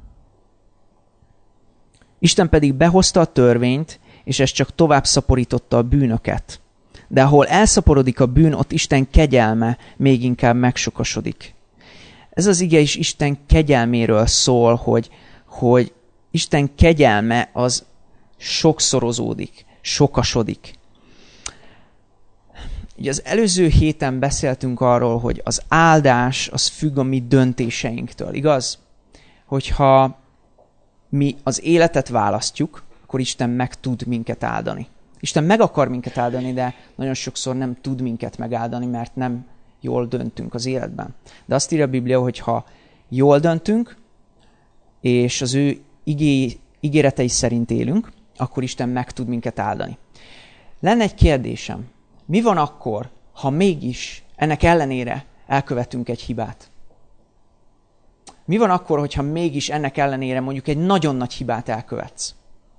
Isten pedig behozta a törvényt, és ez csak tovább szaporította a bűnöket. De ahol elszaporodik a bűn, ott Isten kegyelme még inkább megsokasodik. Ez az ige is Isten kegyelméről szól, hogy, hogy Isten kegyelme az sokszorozódik, sokasodik. Ugye az előző héten beszéltünk arról, hogy az áldás az függ a mi döntéseinktől, igaz? Hogyha mi az életet választjuk, akkor Isten meg tud minket áldani. Isten meg akar minket áldani, de nagyon sokszor nem tud minket megáldani, mert nem jól döntünk az életben. De azt írja a Biblia, hogy ha jól döntünk, és az ő igé, ígéretei szerint élünk, akkor Isten meg tud minket áldani. Lenne egy kérdésem. Mi van akkor, ha mégis ennek ellenére elkövetünk egy hibát? Mi van akkor, hogyha mégis ennek ellenére mondjuk egy nagyon nagy hibát elkövetsz?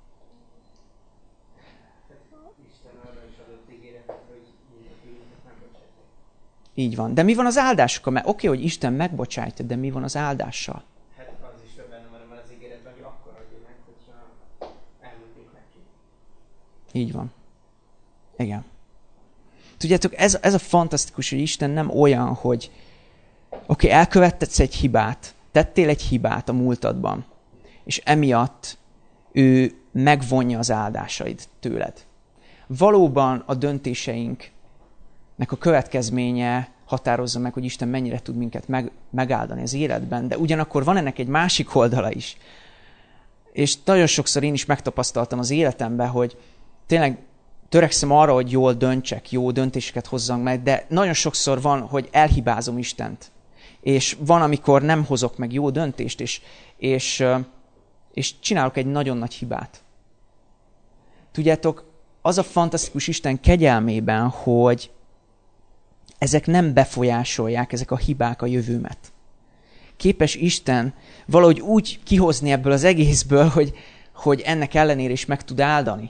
Így van. De mi van az áldásokkal? Mert oké, okay, hogy Isten megbocsátja, de mi van az áldással? Hát az is több benne van az ígéretben, hogy akkor adja meg, hogyha elmondjuk neki. Így van. Igen. Tudjátok, ez, ez a fantasztikus, hogy Isten nem olyan, hogy oké, okay, elkövettetsz egy hibát, tettél egy hibát a múltadban, és emiatt ő megvonja az áldásaid tőled. Valóban a döntéseinknek a következménye határozza meg, hogy Isten mennyire tud minket meg, megáldani az életben, de ugyanakkor van ennek egy másik oldala is. És nagyon sokszor én is megtapasztaltam az életemben, hogy tényleg törekszem arra, hogy jól döntsek, jó döntéseket hozzak meg, de nagyon sokszor van, hogy elhibázom Istent. És van, amikor nem hozok meg jó döntést, és, és, és csinálok egy nagyon nagy hibát. Tudjátok, az a fantasztikus Isten kegyelmében, hogy ezek nem befolyásolják, ezek a hibák a jövőmet. Képes Isten valahogy úgy kihozni ebből az egészből, hogy, hogy ennek ellenére is meg tud áldani.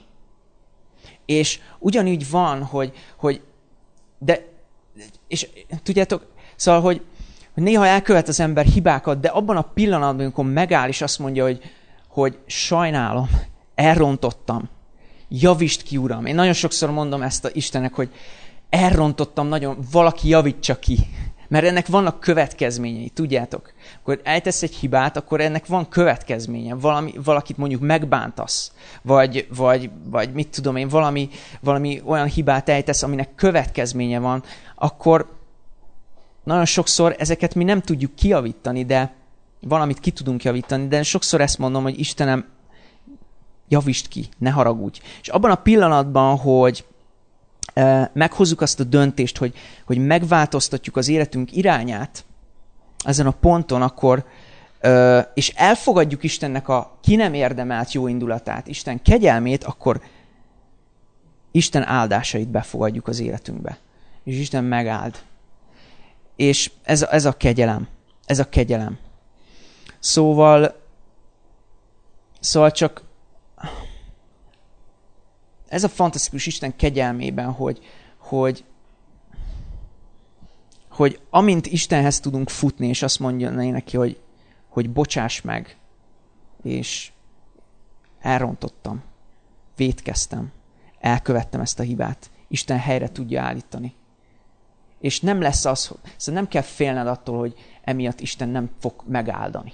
És ugyanúgy van, hogy, hogy de, és tudjátok, Szóval, hogy, hogy néha elkövet az ember hibákat, de abban a pillanatban, amikor megáll, és azt mondja, hogy, hogy sajnálom, elrontottam, javítsd ki, Uram. Én nagyon sokszor mondom ezt a Istennek, hogy elrontottam nagyon, valaki javítsa ki. Mert ennek vannak következményei, tudjátok? Akkor eltesz egy hibát, akkor ennek van következménye. Valami, valakit mondjuk megbántasz, vagy, vagy, vagy mit tudom én, valami, valami olyan hibát eltesz, aminek következménye van, akkor nagyon sokszor ezeket mi nem tudjuk kijavítani, de valamit ki tudunk javítani, de sokszor ezt mondom, hogy Istenem, javítsd ki, ne haragudj. És abban a pillanatban, hogy meghozzuk azt a döntést, hogy, hogy megváltoztatjuk az életünk irányát ezen a ponton, akkor, és elfogadjuk Istennek a ki nem érdemelt jó indulatát, Isten kegyelmét, akkor Isten áldásait befogadjuk az életünkbe. És Isten megáld. És ez, ez a kegyelem. Ez a kegyelem. Szóval, szóval csak ez a fantasztikus Isten kegyelmében, hogy, hogy, hogy amint Istenhez tudunk futni, és azt mondja neki, hogy, hogy bocsáss meg, és elrontottam, vétkeztem, elkövettem ezt a hibát, Isten helyre tudja állítani. És nem lesz az, szóval nem kell félned attól, hogy emiatt Isten nem fog megáldani.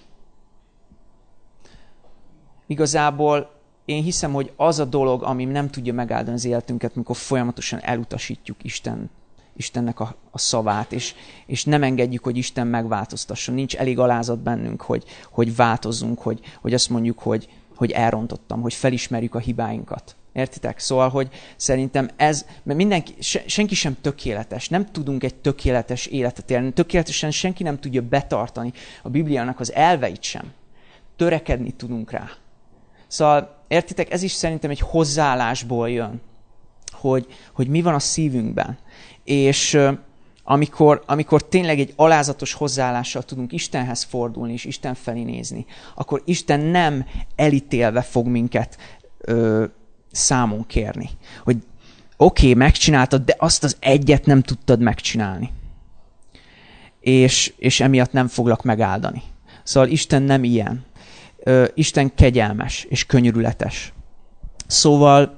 Igazából én hiszem, hogy az a dolog, ami nem tudja megáldani az életünket, amikor folyamatosan elutasítjuk Isten, Istennek a, a szavát, és, és nem engedjük, hogy Isten megváltoztasson. Nincs elég alázat bennünk, hogy, hogy változzunk, hogy, hogy azt mondjuk, hogy, hogy elrontottam, hogy felismerjük a hibáinkat. Értitek? Szóval, hogy szerintem ez, mert mindenki, se, senki sem tökéletes, nem tudunk egy tökéletes életet élni, tökéletesen senki nem tudja betartani a Bibliának az elveit sem. Törekedni tudunk rá. Szóval, értitek, ez is szerintem egy hozzáállásból jön, hogy, hogy mi van a szívünkben. És uh, amikor, amikor tényleg egy alázatos hozzáállással tudunk Istenhez fordulni, és Isten felé nézni, akkor Isten nem elítélve fog minket uh, számon kérni. Hogy oké, okay, megcsináltad, de azt az egyet nem tudtad megcsinálni. És, és emiatt nem foglak megáldani. Szóval Isten nem ilyen. Uh, Isten kegyelmes és könyörületes. Szóval,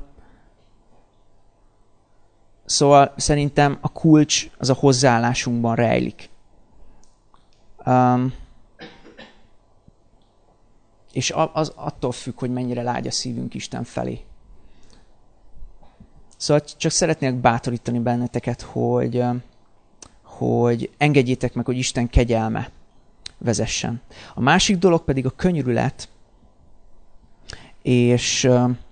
szóval szerintem a kulcs az a hozzáállásunkban rejlik. Um, és az attól függ, hogy mennyire lágy a szívünk Isten felé. Szóval csak szeretnék bátorítani benneteket, hogy, hogy engedjétek meg, hogy Isten kegyelme vezessen. A másik dolog pedig a könyörület, és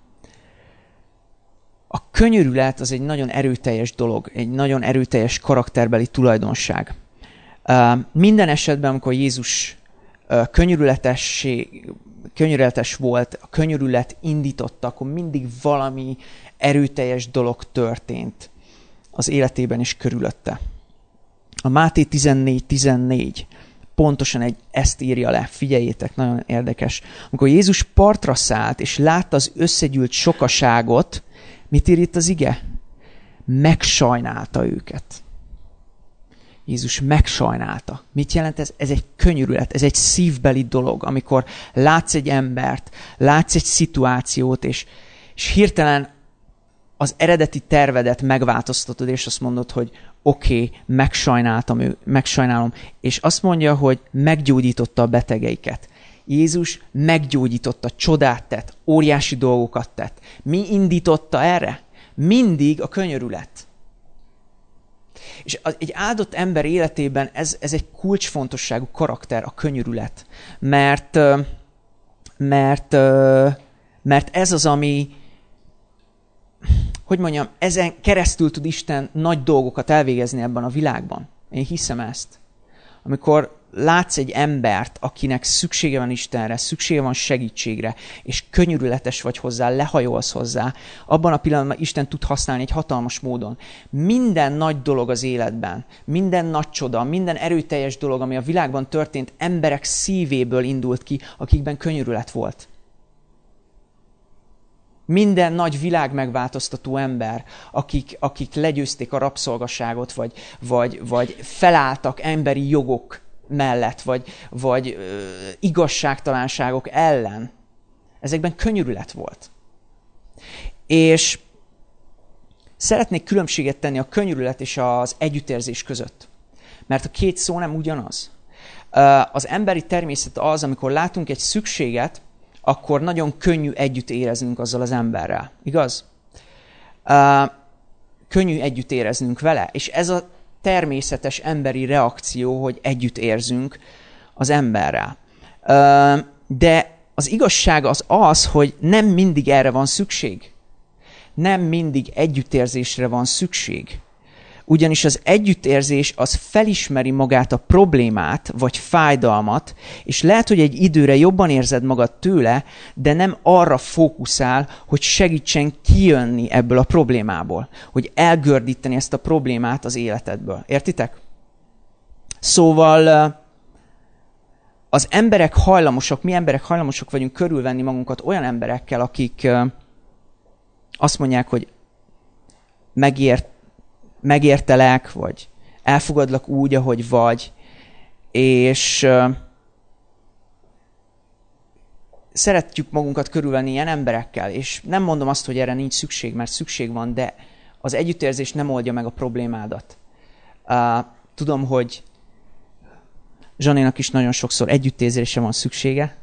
a könyörület az egy nagyon erőteljes dolog, egy nagyon erőteljes karakterbeli tulajdonság. Minden esetben, amikor Jézus könyörületesség, könyörületes volt, a könyörület indította, akkor mindig valami erőteljes dolog történt az életében és körülötte. A Máté tizennégy tizennégy pontosan egy, ezt írja le, figyeljétek, nagyon érdekes. Amikor Jézus partra szállt, és látta az összegyűlt sokaságot, mit ír itt az ige? Megsajnálta őket. Jézus megsajnálta. Mit jelent ez? Ez egy könyörület, ez egy szívbeli dolog, amikor látsz egy embert, látsz egy szituációt, és, és hirtelen az eredeti tervedet megváltoztatod, és azt mondod, hogy oké, okay, megsajnáltam ő, megsajnálom. És azt mondja, hogy meggyógyította a betegeiket. Jézus meggyógyította, csodát tett, óriási dolgokat tett. Mi indította erre? Mindig a könyörület. És egy áldott ember életében ez, ez egy kulcsfontosságú karakter, a könyörület. Mert, mert, mert ez az, ami, hogy mondjam, ezen keresztül tud Isten nagy dolgokat elvégezni ebben a világban. Én hiszem ezt. Amikor látsz egy embert, akinek szüksége van Istenre, szüksége van segítségre, és könyörületes vagy hozzá, lehajolsz hozzá, abban a pillanatban Isten tud használni egy hatalmas módon. Minden nagy dolog az életben, minden nagy csoda, minden erőteljes dolog, ami a világban történt, emberek szívéből indult ki, akikben könyörület volt. Minden nagy világ megváltoztató ember, akik, akik legyőzték a rabszolgaságot, vagy, vagy, vagy felálltak emberi jogok mellett, vagy, vagy ö, igazságtalanságok ellen, ezekben könyörület volt. És szeretnék különbséget tenni a könyörület és az együttérzés között. Mert a két szó nem ugyanaz. Az emberi természet az, amikor látunk egy szükséget, akkor nagyon könnyű együtt éreznünk azzal az emberrel. Igaz? Könnyű együtt éreznünk vele. És ez a természetes emberi reakció, hogy együtt érzünk az emberrel. De az igazság az az, hogy nem mindig erre van szükség. Nem mindig együttérzésre van szükség. Ugyanis az együttérzés az felismeri magát a problémát, vagy fájdalmat, és lehet, hogy egy időre jobban érzed magad tőle, de nem arra fókuszál, hogy segítsen kijönni ebből a problémából. Hogy elgördíteni ezt a problémát az életedből. Értitek? Szóval az emberek hajlamosak, mi emberek hajlamosak vagyunk körülvenni magunkat olyan emberekkel, akik azt mondják, hogy megért, megértelek, vagy elfogadlak úgy, ahogy vagy, és uh, szeretjük magunkat körülvenni ilyen emberekkel, és nem mondom azt, hogy erre nincs szükség, mert szükség van, de az együttérzés nem oldja meg a problémádat. Uh, tudom, hogy Zsanénak is nagyon sokszor együttérzésre van szüksége,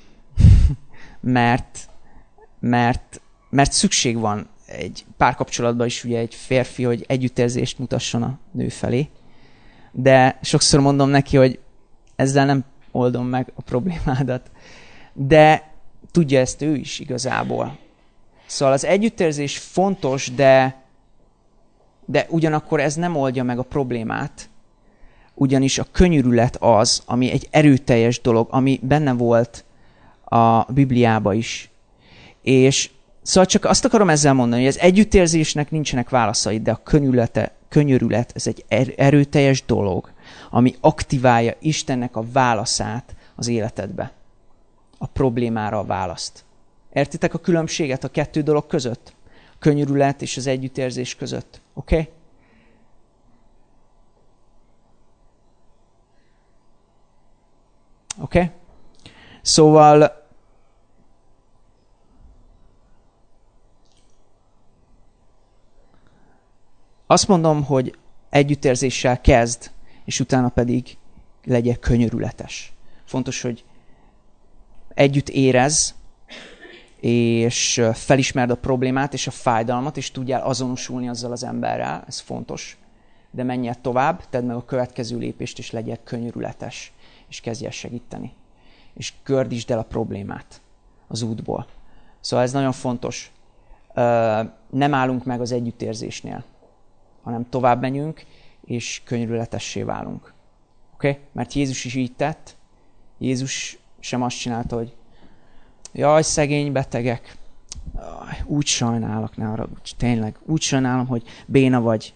mert, mert, mert szükség van egy párkapcsolatban is ugye egy férfi, hogy együttérzést mutasson a nő felé. De sokszor mondom neki, hogy ezzel nem oldom meg a problémádat. De tudja ezt ő is igazából. Szóval az együttérzés fontos, de, de ugyanakkor ez nem oldja meg a problémát. Ugyanis a könyörület az, ami egy erőteljes dolog, ami benne volt a Bibliában is. És szóval csak azt akarom ezzel mondani, hogy az együttérzésnek nincsenek válaszai, de a könyörülete, könyörület, ez egy erőteljes dolog, ami aktiválja Istennek a válaszát az életedbe. A problémára a választ. Értitek a különbséget a kettő dolog között? A könyörület és az együttérzés között. Oké? Okay? Oké? Okay? Szóval azt mondom, hogy együttérzéssel kezd, és utána pedig legyen könyörületes. Fontos, hogy együtt érezz, és felismerd a problémát és a fájdalmat, és tudjál azonosulni azzal az emberrel. Ez fontos. De menj el tovább, tedd meg a következő lépést, és legyél könyörületes, és kezdj el segíteni. És gördítsd el a problémát az útból. Szóval ez nagyon fontos. Nem állunk meg az együttérzésnél, hanem tovább menjünk, és könyörületessé válunk. Oké? Okay? Mert Jézus is így tett. Jézus sem azt csinálta, hogy jaj, szegény betegek, úgy sajnálok, ne arra, tényleg, úgy sajnálom, hogy béna vagy.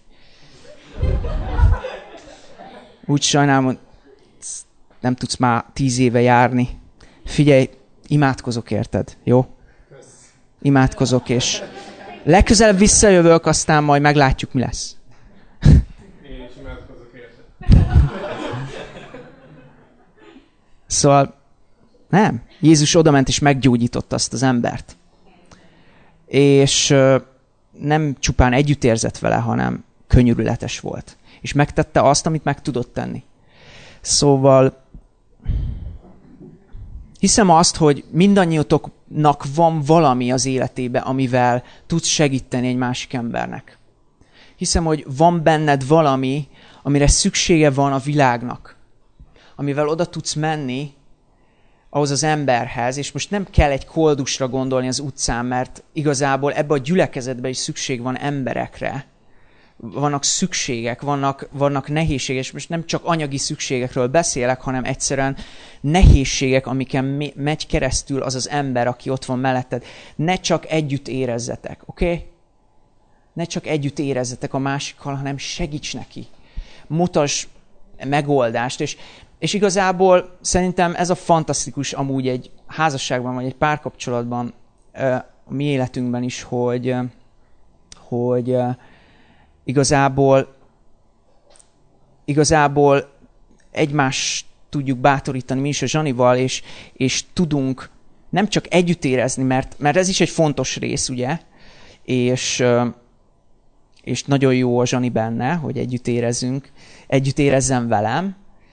Úgy sajnálom, hogy nem tudsz már tíz éve járni. Figyelj, imádkozok érted, jó? Imádkozok, és legközelebb visszajövök, aztán majd meglátjuk, mi lesz. Én is imádkozok érted. Szóval nem. Jézus odament és meggyógyította azt az embert. És nem csupán együtt érzett vele, hanem könyörületes volt. És megtette azt, amit meg tudott tenni. Szóval hiszem azt, hogy mindannyiatoknak van valami az életébe, amivel tudsz segíteni egy másik embernek. Hiszem, hogy van benned valami, amire szüksége van a világnak. Amivel oda tudsz menni ahhoz az emberhez, és most nem kell egy koldusra gondolni az utcán, mert igazából ebbe a gyülekezetben is szükség van emberekre. Vannak szükségek, vannak, vannak nehézségek, és most nem csak anyagi szükségekről beszélek, hanem egyszerűen nehézségek, amiken megy keresztül az az ember, aki ott van melletted. Ne csak együtt érezzetek, oké? Okay? Ne csak együtt érezzetek a másikkal, hanem segíts neki. Mutasd megoldást, és És igazából szerintem ez a fantasztikus amúgy egy házasságban, vagy egy párkapcsolatban, a mi életünkben is, hogy, hogy igazából, igazából egymást tudjuk bátorítani mi is a Zsanival, és, és tudunk nem csak együtt érezni, mert, mert ez is egy fontos rész, ugye, és, és nagyon jó a Zsani benne, hogy együtt érezzünk, együtt érezzen velem.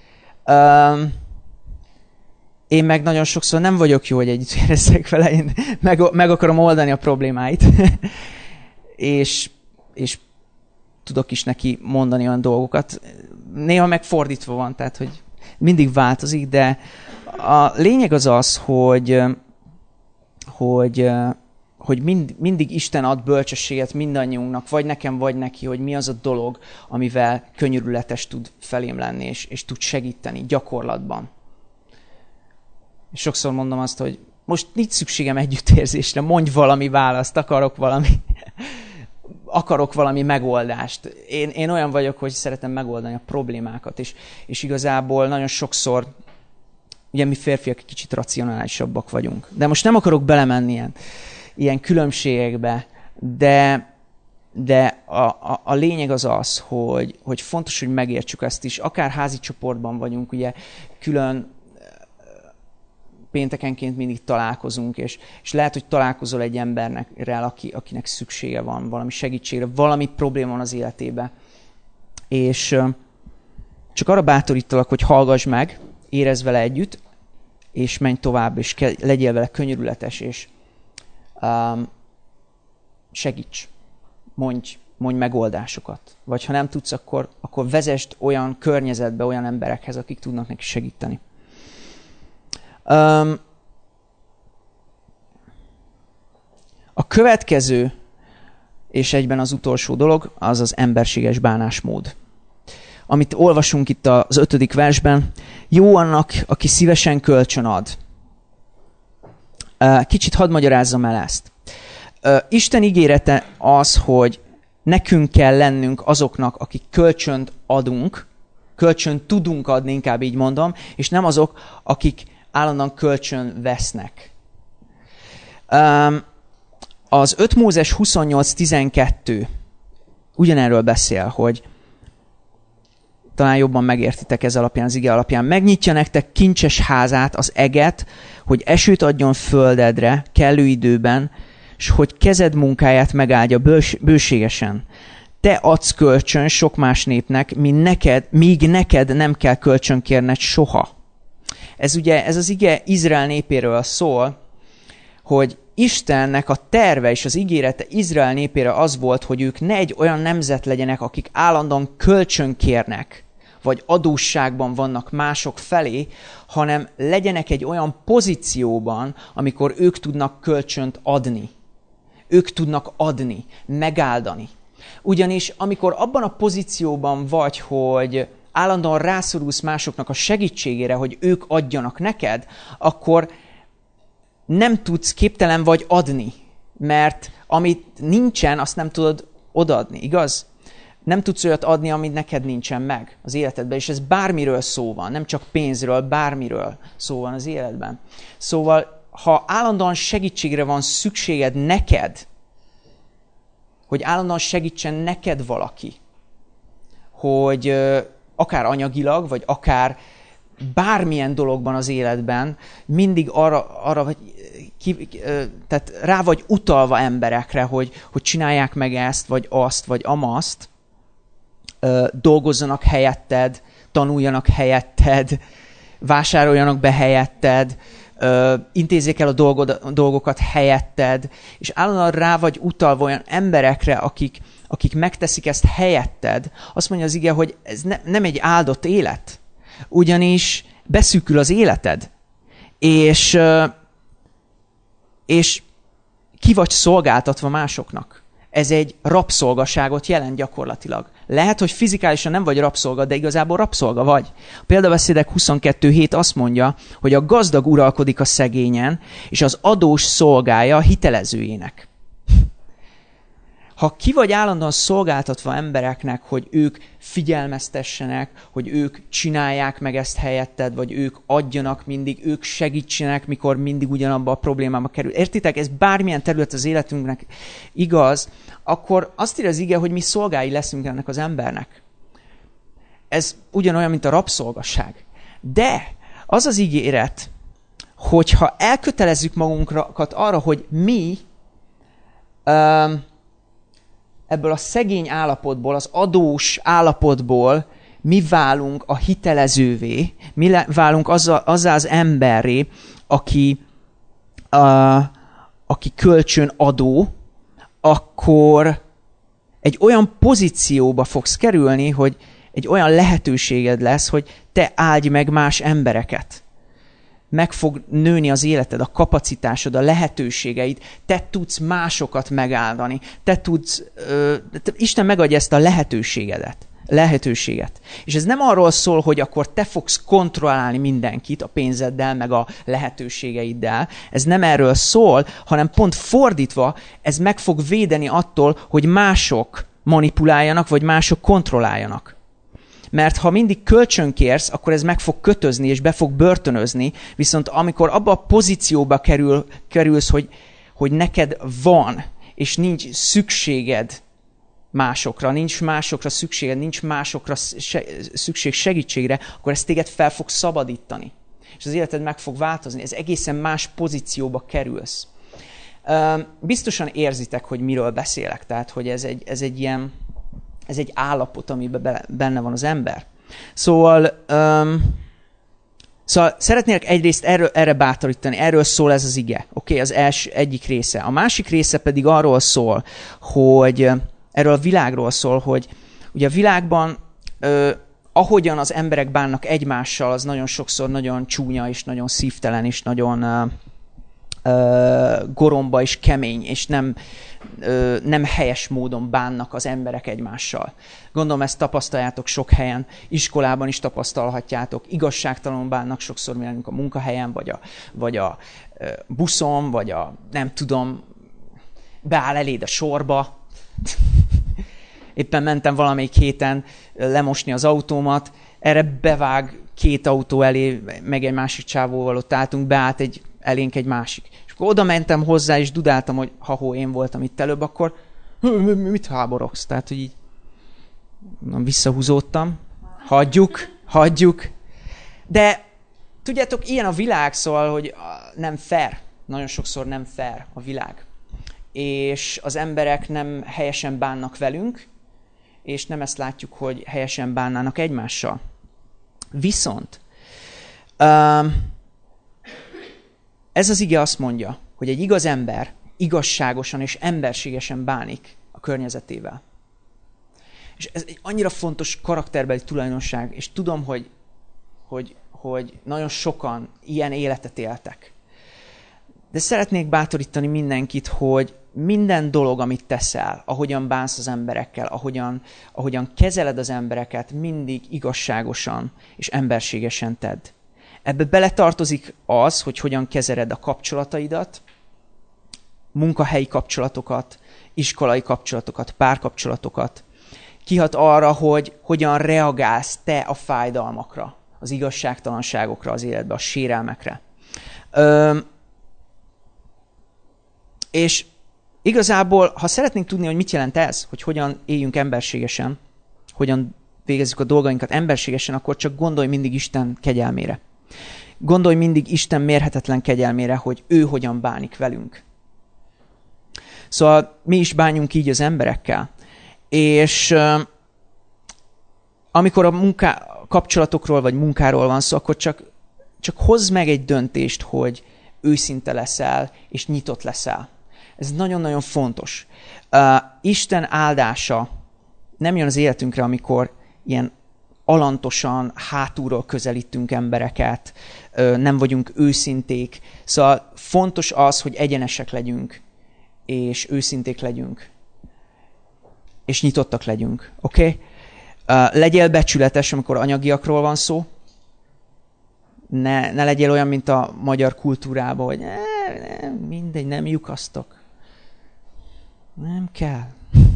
Én meg nagyon sokszor nem vagyok jó, hogy együtt érezzek vele, én meg, meg akarom oldani a problémáit. és, és tudok is neki mondani olyan dolgokat. Néha megfordítva van, tehát hogy mindig változik, de a lényeg az az, hogy, hogy, hogy mind, mindig Isten ad bölcsességet mindannyiunknak, vagy nekem, vagy neki, hogy mi az a dolog, amivel könyörületes tud felém lenni, és, és tud segíteni gyakorlatban. És sokszor mondom azt, hogy most nincs szükségem együttérzésre, mondj valami választ, akarok valami, akarok valami megoldást. Én, én olyan vagyok, hogy szeretem megoldani a problémákat, és, és igazából nagyon sokszor, ugye mi férfiak kicsit racionálisabbak vagyunk. De most nem akarok belemenni ilyen, ilyen különbségekbe, de, de a, a, a lényeg az az, hogy, hogy fontos, hogy megértsük ezt is. Akár házi csoportban vagyunk, ugye külön péntekenként mindig találkozunk, és, és lehet, hogy találkozol egy emberrel, aki, akinek szüksége van valami segítségre, valami probléma van az életébe. És csak arra bátorítalak, hogy hallgass meg, érezd vele együtt, és menj tovább, és ke- legyél vele könyörületes, és um, segíts, mondj, mondj megoldásokat. Vagy ha nem tudsz, akkor, akkor vezesd olyan környezetbe, olyan emberekhez, akik tudnak neki segíteni. Um, a következő, és egyben az utolsó dolog, az az emberséges bánásmód. Amit olvasunk itt az ötödik versben, jó annak, aki szívesen kölcsön ad. Kicsit hadd magyarázzam el ezt. Isten ígérete az, hogy nekünk kell lennünk azoknak, akik kölcsönt adunk, kölcsönt tudunk adni, inkább így mondom, és nem azok, akik állandóan kölcsön vesznek. Az öt Mózes huszonnyolc tizenkettő ugyanerről beszél, hogy talán jobban megértitek ez alapján, az ige alapján. Megnyitja nektek kincses házát, az eget, hogy esőt adjon földedre kellő időben, és hogy kezed munkáját megáldja bős, bőségesen. Te adsz kölcsön sok más népnek, míg neked, míg neked nem kell kölcsön kérned soha. Ez ugye, ez az ige Izrael népéről szól, hogy Istennek a terve és az ígérete Izrael népére az volt, hogy ők ne egy olyan nemzet legyenek, akik állandóan kölcsön kérnek, vagy adósságban vannak mások felé, hanem legyenek egy olyan pozícióban, amikor ők tudnak kölcsönt adni. Ők tudnak adni, megáldani. Ugyanis amikor abban a pozícióban vagy, hogy állandóan rászorulsz másoknak a segítségére, hogy ők adjanak neked, akkor nem tudsz, képtelen vagy adni, mert amit nincsen, azt nem tudod odaadni, igaz? Nem tudsz olyat adni, amit neked nincsen meg az életedben, és ez bármiről szó van, nem csak pénzről, bármiről szó van az életben. Szóval, ha állandóan segítségre van szükséged neked, hogy állandóan segítsen neked valaki, hogy ö, akár anyagilag, vagy akár bármilyen dologban az életben, mindig arra, arra vagy, ki, tehát rá vagy utalva emberekre, hogy, hogy csinálják meg ezt, vagy azt, vagy amazt, dolgozzanak helyetted, tanuljanak helyetted, vásároljanak be helyetted, intézzék el a, dolgod, a dolgokat helyetted, és állandóan rá vagy utalva olyan emberekre, akik, akik megteszik ezt helyetted. Azt mondja az ige, hogy ez ne, nem egy áldott élet, ugyanis beszűkül az életed, és, és ki vagy szolgáltatva másoknak. Ez egy rabszolgaságot jelent gyakorlatilag. Lehet, hogy fizikálisan nem vagy rabszolga, de igazából rabszolga vagy. A Példabeszédek huszonkettő hét azt mondja, hogy a gazdag uralkodik a szegényen, és az adós szolgája a hitelezőjének. Ha ki vagy állandóan szolgáltatva embereknek, hogy ők figyelmeztessenek, hogy ők csinálják meg ezt helyetted, vagy ők adjanak mindig, ők segítsenek, mikor mindig ugyanabba a problémába kerül. Értitek, ez bármilyen terület az életünknek igaz, akkor azt írja az ige, hogy mi szolgái leszünk ennek az embernek. Ez ugyanolyan, mint a rabszolgasság. De az az ígéret, hogyha elkötelezzük magunkat arra, hogy mi um, ebből a szegény állapotból, az adós állapotból mi válunk a hitelezővé, mi le, válunk azzal, azzal az emberré, aki, uh, aki kölcsön adó, akkor egy olyan pozícióba fogsz kerülni, hogy egy olyan lehetőséged lesz, hogy te áldj meg más embereket. Meg fog nőni az életed, a kapacitásod, a lehetőségeid, te tudsz másokat megáldani, te tudsz, ö, te, Isten megadja ezt a lehetőségedet, lehetőséget. És ez nem arról szól, hogy akkor te fogsz kontrollálni mindenkit a pénzeddel, meg a lehetőségeiddel. Ez nem erről szól, hanem pont fordítva, ez meg fog védeni attól, hogy mások manipuláljanak, vagy mások kontrolláljanak. Mert ha mindig kölcsönkérsz, akkor ez meg fog kötözni, és be fog börtönözni, viszont amikor abba a pozícióba kerül, kerülsz, hogy, hogy neked van, és nincs szükséged másokra, nincs másokra szükséged, nincs másokra se, szükség segítségre, akkor ez téged fel fog szabadítani. És az életed meg fog változni, ez egészen más pozícióba kerülsz. Biztosan érzitek, hogy miről beszélek, tehát hogy ez egy, ez egy ilyen... Ez egy állapot, amiben benne van az ember. Szóval, um, szóval szeretnélek egyrészt erről, erre bátorítani, erről szól ez az ige. Oké, okay, az első egyik része. A másik része pedig arról szól, hogy erről a világról szól, hogy ugye a világban ö, ahogyan az emberek bánnak egymással, az nagyon sokszor nagyon csúnya, és nagyon szívtelen, és nagyon ö, ö, goromba, és kemény, és nem... nem helyes módon bánnak az emberek egymással. Gondolom, ezt tapasztaljátok sok helyen, iskolában is tapasztalhatjátok, igazságtalanul bánnak sokszor mi a munkahelyen, vagy a, vagy a buszon, vagy a nem tudom, beáll eléd a sorba. Éppen mentem valamelyik héten lemosni az autómat, erre bevág két autó elé, meg egy másik csávóval ott álltunk, beállt egy, elénk egy másik. Akkor oda mentem hozzá, és dudáltam, hogy ha-hó, én voltam itt előbb, akkor mit háborogsz? Tehát, hogy így visszahúzódtam. Hagyjuk, hagyjuk. De tudjátok, ilyen a világ, szóval, hogy nem fair. Nagyon sokszor nem fair a világ. És az emberek nem helyesen bánnak velünk, és nem ezt látjuk, hogy helyesen bánnának egymással. Viszont... Um, Ez az ige azt mondja, hogy egy igaz ember igazságosan és emberségesen bánik a környezetével. És ez egy annyira fontos karakterbeli tulajdonság, és tudom, hogy, hogy, hogy nagyon sokan ilyen életet éltek. De szeretnék bátorítani mindenkit, hogy minden dolog, amit teszel, ahogyan bánsz az emberekkel, ahogyan, ahogyan kezeled az embereket, mindig igazságosan és emberségesen tedd. Ebbe beletartozik az, hogy hogyan kezeled a kapcsolataidat, munkahelyi kapcsolatokat, iskolai kapcsolatokat, párkapcsolatokat. Kihat arra, hogy hogyan reagálsz te a fájdalmakra, az igazságtalanságokra az életbe, a sérelmekre. Ö, és igazából, ha szeretnénk tudni, hogy mit jelent ez, hogy hogyan éljünk emberségesen, hogyan végezzük a dolgainkat emberségesen, akkor csak gondolj mindig Isten kegyelmére. Gondolj mindig Isten mérhetetlen kegyelmére, hogy ő hogyan bánik velünk. Szóval mi is bánjunk így az emberekkel. És uh, amikor a munká, kapcsolatokról vagy munkáról van szó, akkor csak, csak hozz meg egy döntést, hogy őszinte leszel és nyitott leszel. Ez nagyon-nagyon fontos. Uh, Isten áldása nem jön az életünkre, amikor ilyen alantosan hátulról közelítünk embereket, nem vagyunk őszinték. Szóval fontos az, hogy egyenesek legyünk, és őszinték legyünk, és nyitottak legyünk. Oké? Okay? Legyél becsületes, amikor anyagiakról van szó. Ne, ne legyél olyan, mint a magyar kultúrában, hogy ne, ne, mindegy, nem lyukasztok. Nem kell.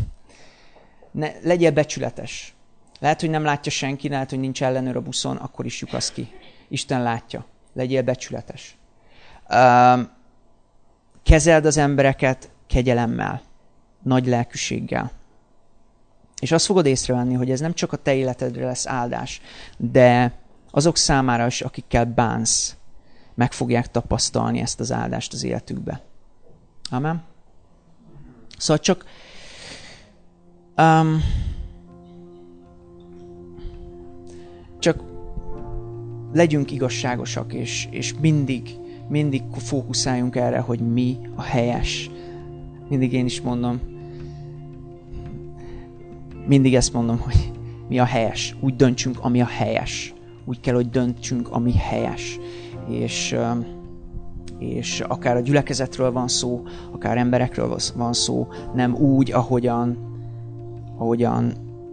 Ne, legyél becsületes. Lehet, hogy nem látja senki, lehet, hogy nincs ellenőr a buszon, akkor is lyukasz ki. Isten látja. Legyél becsületes. Uh, kezeld az embereket kegyelemmel, nagy lelkűséggel. És azt fogod észrevenni, hogy ez nem csak a te életedre lesz áldás, de azok számára is, akikkel bánsz, meg fogják tapasztalni ezt az áldást az életükbe. Amen? Szóval csak um, csak legyünk igazságosak, és, és mindig, mindig fókuszáljunk erre, hogy mi a helyes. Mindig én is mondom, mindig ezt mondom, hogy mi a helyes. Úgy döntsünk, ami a helyes. Úgy kell, hogy döntsünk, ami helyes. És, és akár a gyülekezetről van szó, akár emberekről van szó, nem úgy, ahogyan, ahogyan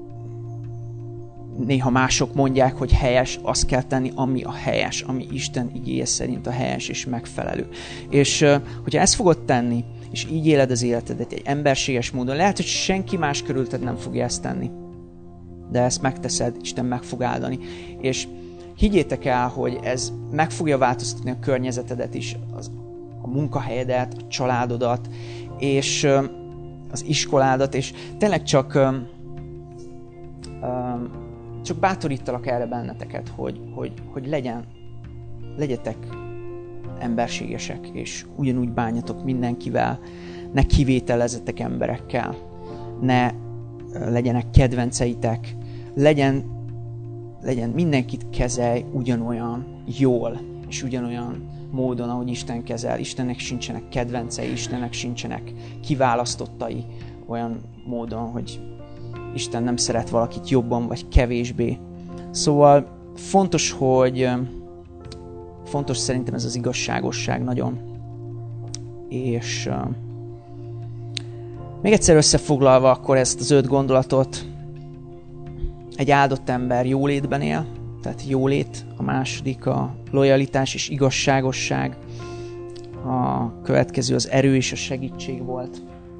néha mások mondják, hogy helyes, azt kell tenni, ami a helyes, ami Isten igéje szerint a helyes és megfelelő. És hogyha ezt fogod tenni, és így éled az életedet egy emberséges módon, lehet, hogy senki más körülted nem fogja ezt tenni. De ezt megteszed, Isten meg fog áldani. És higgyétek el, hogy ez meg fogja változtatni a környezetedet is, az, a munkahelyedet, a családodat, és az iskoládat, és tényleg csak, um, um, csak bátorítalak erre benneteket, hogy, hogy, hogy legyen, legyetek emberségesek, és ugyanúgy bánjatok mindenkivel, ne kivételezzetek emberekkel, ne legyenek kedvenceitek, legyen, legyen mindenkit kezelj ugyanolyan jól, és ugyanolyan módon, ahogy Isten kezel. Istennek sincsenek kedvencei, Istennek sincsenek kiválasztottai olyan módon, hogy Isten nem szeret valakit jobban, vagy kevésbé. Szóval fontos, hogy fontos szerintem ez az igazságosság nagyon. És uh, még egyszer összefoglalva akkor ezt az öt gondolatot, egy áldott ember jólétben él, tehát jólét, a második a lojalitás és igazságosság, a következő az erő és a segítség volt.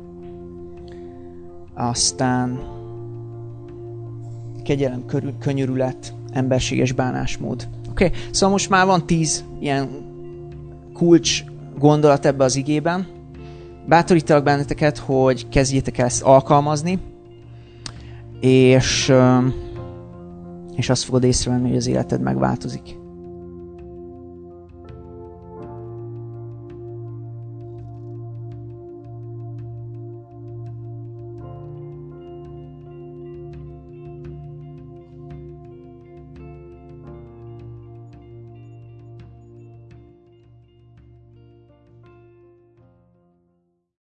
Aztán kegyelem, könyörület, emberséges bánásmód. Oké, okay. Szóval most már van tíz ilyen kulcs gondolat ebbe az igében. Bátorítalak benneteket, hogy kezdjétek el ezt alkalmazni, és, és azt fogod észrevenni, hogy az életed megváltozik.